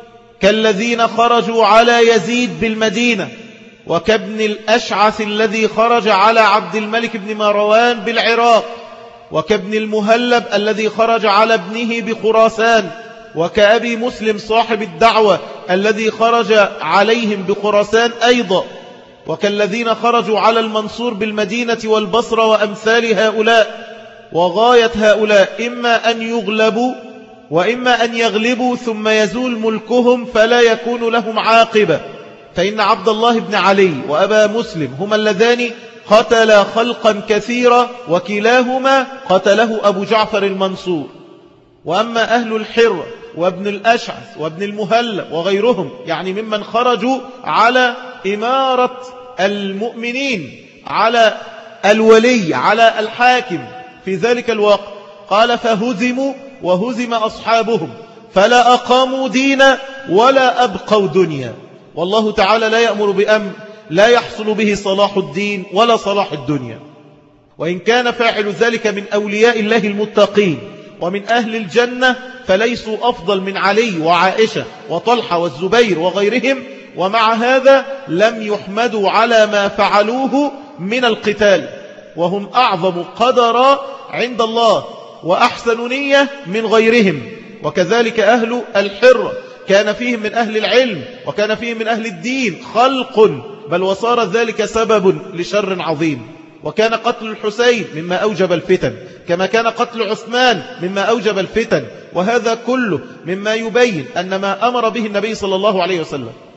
كالذين خرجوا على يزيد بالمدينة، وكابن الأشعث الذي خرج على عبد الملك بن مروان بالعراق، وكابن المهلب الذي خرج على ابنه بخراسان، وكأبي مسلم صاحب الدعوة الذي خرج عليهم بخراسان أيضا، وكالذين خرجوا على المنصور بالمدينة والبصرة وأمثال هؤلاء. وغاية هؤلاء إما أن يغلبوا وإما أن يغلبوا ثم يزول ملكهم فلا يكون لهم عاقبة، فإن عبد الله بن علي وأبا مسلم هما اللذان قتلا خلقا كثيرا، وكلاهما قتله أبو جعفر المنصور. وأما أهل الحرة وابن الأشعث وابن المهلب وغيرهم، يعني ممن خرجوا على إمارة المؤمنين، على الولي، على الحاكم في ذلك الوقت، قال: فهزموا وهزم أصحابهم فلا أقاموا دينا ولا أبقوا دنيا. والله تعالى لا يأمر بأمر لا يحصل به صلاح الدين ولا صلاح الدنيا. وإن كان فاعل ذلك من أولياء الله المتقين ومن أهل الجنة فليسوا أفضل من علي وعائشة وطلحة والزبير وغيرهم، ومع هذا لم يحمدوا على ما فعلوه من القتال، وهم أعظم قدرا عند الله وأحسن نية من غيرهم. وكذلك أهل الحرة كان فيهم من أهل العلم وكان فيهم من أهل الدين خلق، بل وصار ذلك سبب لشر عظيم. وكان قتل الحسين مما أوجب الفتن، كما كان قتل عثمان مما أوجب الفتن. وهذا كله مما يبين أن ما أمر به النبي صلى الله عليه وسلم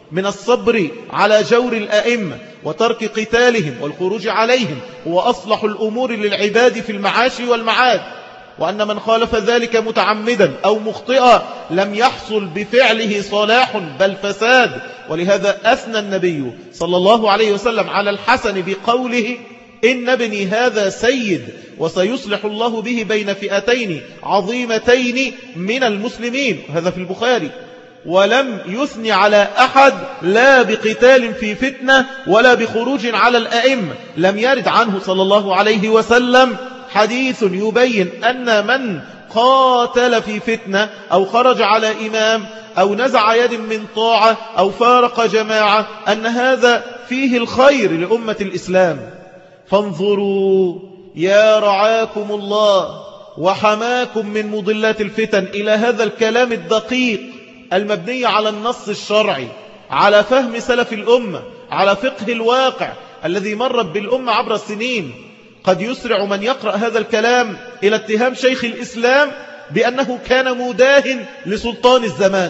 من الصبر على جور الأئمة وترك قتالهم والخروج عليهم هو أصلح الأمور للعباد في المعاش والمعاد، وأن من خالف ذلك متعمدا أو مخطئا لم يحصل بفعله صلاح بل فساد. ولهذا أثنى النبي صلى الله عليه وسلم على الحسن بقوله إن ابني هذا سيد وسيصلح الله به بين فئتين عظيمتين من المسلمين، هذا في البخاري. ولم يثني على أحد لا بقتال في فتنة ولا بخروج على الأئمة، لم يرد عنه صلى الله عليه وسلم حديث يبين أن من قاتل في فتنة أو خرج على إمام أو نزع يد من طاعة أو فارق جماعة أن هذا فيه الخير لأمة الإسلام. فانظروا يا رعاكم الله وحماكم من مضلات الفتن إلى هذا الكلام الدقيق المبني على النص الشرعي، على فهم سلف الأمة، على فقه الواقع الذي مرت بالأمة عبر السنين. قد يسرع من يقرأ هذا الكلام إلى اتهام شيخ الإسلام بأنه كان مداهن لسلطان الزمان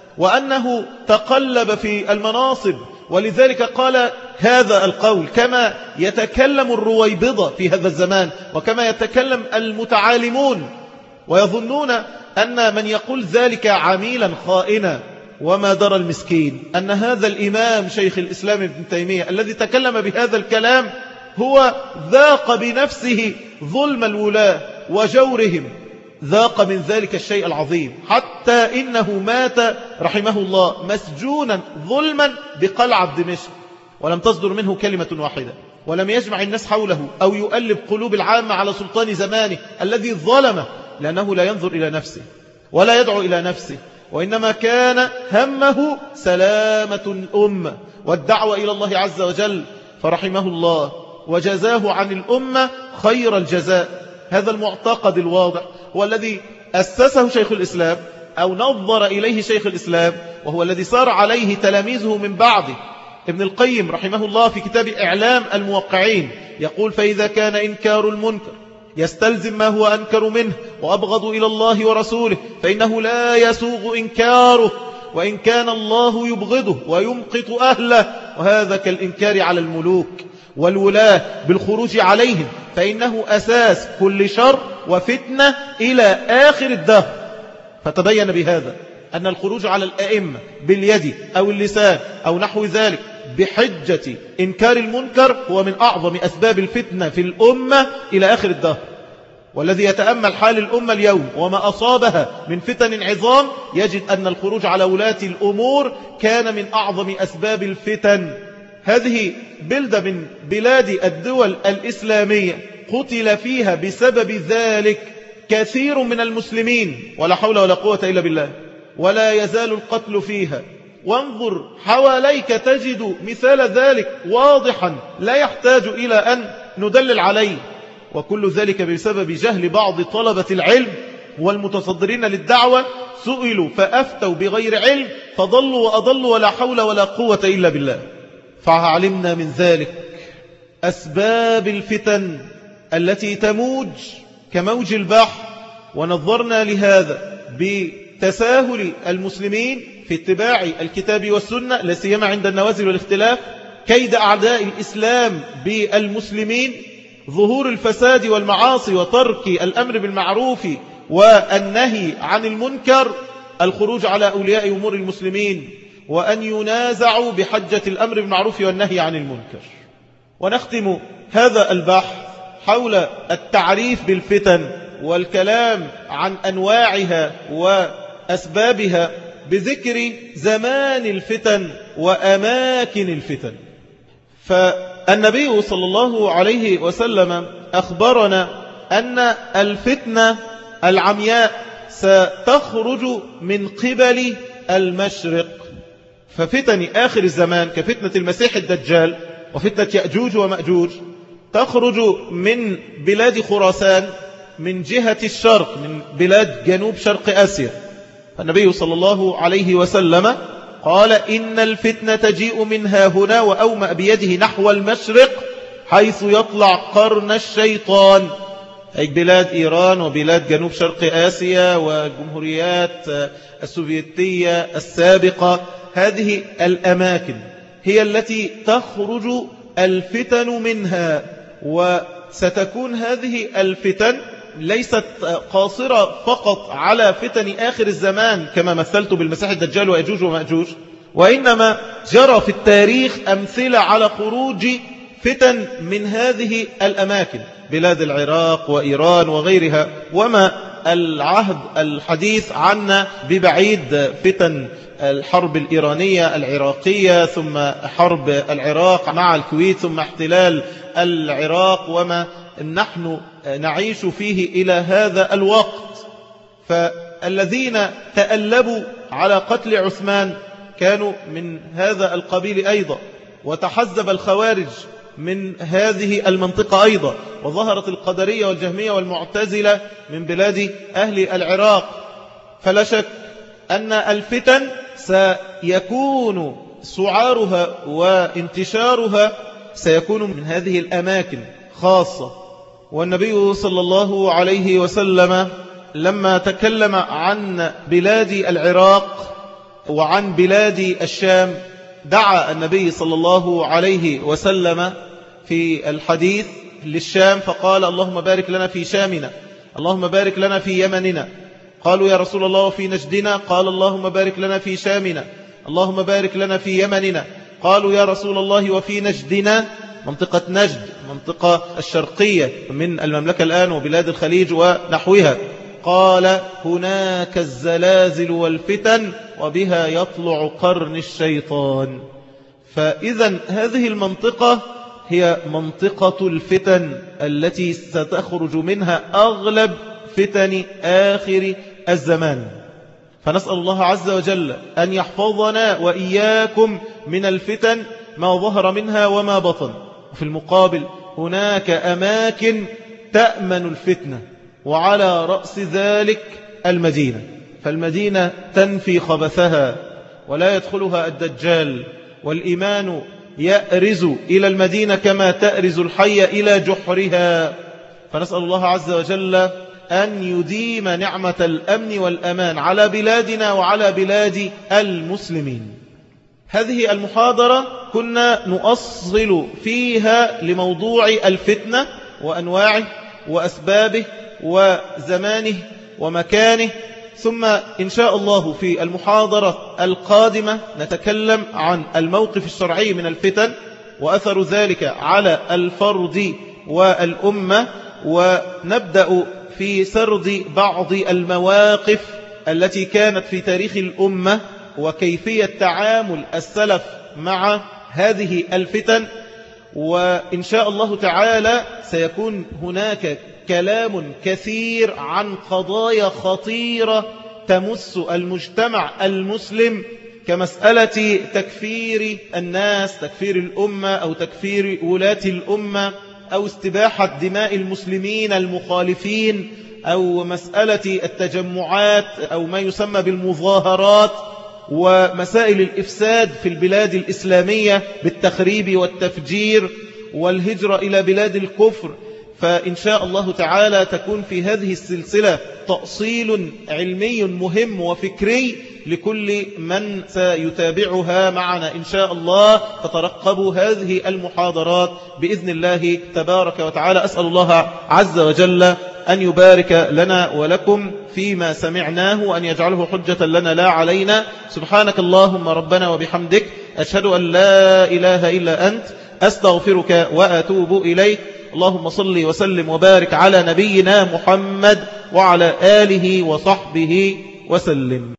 وأنه تقلب في المناصب، ولذلك قال هذا القول، كما يتكلم الرويبضة في هذا الزمان وكما يتكلم المتعالمون، ويظنون أن من يقول ذلك عميلا خائنا. وما درى المسكين أن هذا الإمام شيخ الإسلام ابن تيمية الذي تكلم بهذا الكلام هو ذاق بنفسه ظلم الولاة وجورهم، ذاق من ذلك الشيء العظيم، حتى إنه مات رحمه الله مسجونا ظلما بقلعة دمشق، ولم تصدر منه كلمة واحدة، ولم يجمع الناس حوله أو يؤلب قلوب العامة على سلطان زمانه الذي ظلمه، لأنه لا ينظر إلى نفسه ولا يدعو إلى نفسه، وإنما كان همه سلامة الأمة والدعوة إلى الله عز وجل، فرحمه الله وجزاه عن الأمة خير الجزاء. هذا المعتقد الواضح هو الذي أسسه شيخ الإسلام أو نظر إليه شيخ الإسلام، وهو الذي صار عليه تلاميذه من بعده. ابن القيم رحمه الله في كتاب إعلام الموقعين يقول: فإذا كان إنكار المنكر يستلزم ما هو أنكر منه وأبغض إلى الله ورسوله فإنه لا يسوغ إنكاره، وإن كان الله يبغضه ويمقت أهله، وهذا كالإنكار على الملوك والولاة بالخروج عليهم، فإنه أساس كل شر وفتنة إلى آخر الدهر. فتبين بهذا أن الخروج على الأئمة باليد أو اللسان أو نحو ذلك بحجة إنكار المنكر هو من أعظم أسباب الفتنة في الأمة إلى آخر الدهر. والذي يتأمل حال الأمة اليوم وما أصابها من فتن عظام يجد أن الخروج على ولاة الأمور كان من أعظم أسباب الفتن. هذه بلدة من بلاد الدول الإسلامية قتل فيها بسبب ذلك كثير من المسلمين، ولا حول ولا قوة إلا بالله، ولا يزال القتل فيها. وانظر حواليك تجد مثال ذلك واضحا لا يحتاج إلى أن ندلل عليه، وكل ذلك بسبب جهل بعض طلبة العلم والمتصدرين للدعوة، سئلوا فأفتوا بغير علم فضلوا وأضلوا ولا حول ولا قوة إلا بالله. فعلمنا من ذلك أسباب الفتن التي تموج كموج البحر، ونظرنا لهذا بتساهل المسلمين في اتباع الكتاب والسنة، لا سيما عند النوازل والاختلاف، كيد أعداء الإسلام بالمسلمين، ظهور الفساد والمعاصي وترك الأمر بالمعروف والنهي عن المنكر، الخروج على أولياء أمور المسلمين، وأن ينازعوا بحجة الأمر بالمعروف والنهي عن المنكر. ونختم هذا البحث حول التعريف بالفتن والكلام عن أنواعها وأسبابها بذكر زمان الفتن وأماكن الفتن. فالنبي صلى الله عليه وسلم أخبرنا أن الفتنة العمياء ستخرج من قبل المشرق، ففتن آخر الزمان كفتنة المسيح الدجال وفتنة يأجوج ومأجوج تخرج من بلاد خراسان من جهة الشرق، من بلاد جنوب شرق آسيا. فالنبي صلى الله عليه وسلم قال: إن الفتنة تجيء منها هنا، وأومأ بيده نحو المشرق حيث يطلع قرن الشيطان، أي بلاد إيران وبلاد جنوب شرق آسيا والجمهوريات السوفيتية السابقة. هذه الأماكن هي التي تخرج الفتن منها، وستكون هذه الفتن ليست قاصرة فقط على فتن آخر الزمان كما مثلت بالمسيح الدجال وأجوج ومأجوج، وإنما جرى في التاريخ أمثلة على خروج فتن من هذه الأماكن، بلاد العراق وإيران وغيرها. وما العهد الحديث عنا ببعيد، فتن الحرب الإيرانية العراقية، ثم حرب العراق مع الكويت، ثم احتلال العراق، وما نحن نعيش فيه إلى هذا الوقت. فالذين تألبوا على قتل عثمان كانوا من هذا القبيل أيضا، وتحزب الخوارج من هذه المنطقة أيضا، وظهرت القدرية والجهمية والمعتزلة من بلاد أهل العراق. فلا شك أن الفتن سيكون سعارها وانتشارها سيكون من هذه الأماكن خاصة. والنبي صلى الله عليه وسلم لما تكلم عن بلاد العراق وعن بلاد الشام دعا النبي صلى الله عليه وسلم في الحديث للشام فقال: اللهم بارك لنا في شامنا، اللهم بارك لنا في يمننا. قالوا: يا رسول الله وفي نجدنا؟ قال: اللهم بارك لنا في شامنا، اللهم بارك لنا في يمننا. قالوا: يا رسول الله وفي نجدنا؟ منطقة نجد، منطقة الشرقية من المملكة الآن وبلاد الخليج ونحوها. قال: هناك الزلازل والفتن وبها يطلع قرن الشيطان. فإذا هذه المنطقة هي منطقة الفتن التي ستخرج منها أغلب فتن آخر الزمان. فنسأل الله عز وجل أن يحفظنا وإياكم من الفتن ما ظهر منها وما بطن. وفي المقابل هناك أماكن تأمن الفتنة، وعلى رأس ذلك المدينة. فالمدينة تنفي خبثها ولا يدخلها الدجال، والإيمان يأرز إلى المدينة كما تأرز الحية إلى جحرها. فنسأل الله عز وجل أن يديم نعمة الأمن والأمان على بلادنا وعلى بلاد المسلمين. هذه المحاضرة كنا نؤصل فيها لموضوع الفتنة وأنواعه وأسبابه وزمانه ومكانه، ثم إن شاء الله في المحاضرة القادمة نتكلم عن الموقف الشرعي من الفتن وأثر ذلك على الفرد والأمة، ونبدأ في سرد بعض المواقف التي كانت في تاريخ الأمة وكيفية تعامل السلف مع هذه الفتن. وإن شاء الله تعالى سيكون هناك كلام كثير عن قضايا خطيرة تمس المجتمع المسلم، كمسألة تكفير الناس، تكفير الأمة أو تكفير ولاة الأمة، أو استباحة دماء المسلمين المخالفين، أو مسألة التجمعات أو ما يسمى بالمظاهرات، ومسائل الإفساد في البلاد الإسلامية بالتخريب والتفجير والهجرة إلى بلاد الكفر. فإن شاء الله تعالى تكون في هذه السلسلة تأصيل علمي مهم وفكري لكل من سيتابعها معنا إن شاء الله. فترقبوا هذه المحاضرات بإذن الله تبارك وتعالى. أسأل الله عز وجل أن يبارك لنا ولكم فيما سمعناه، وأن يجعله حجة لنا لا علينا. سبحانك اللهم ربنا وبحمدك، أشهد أن لا إله إلا أنت، أستغفرك وأتوب إليك. اللهم صل وسلم وبارك على نبينا محمد وعلى آله وصحبه وسلم.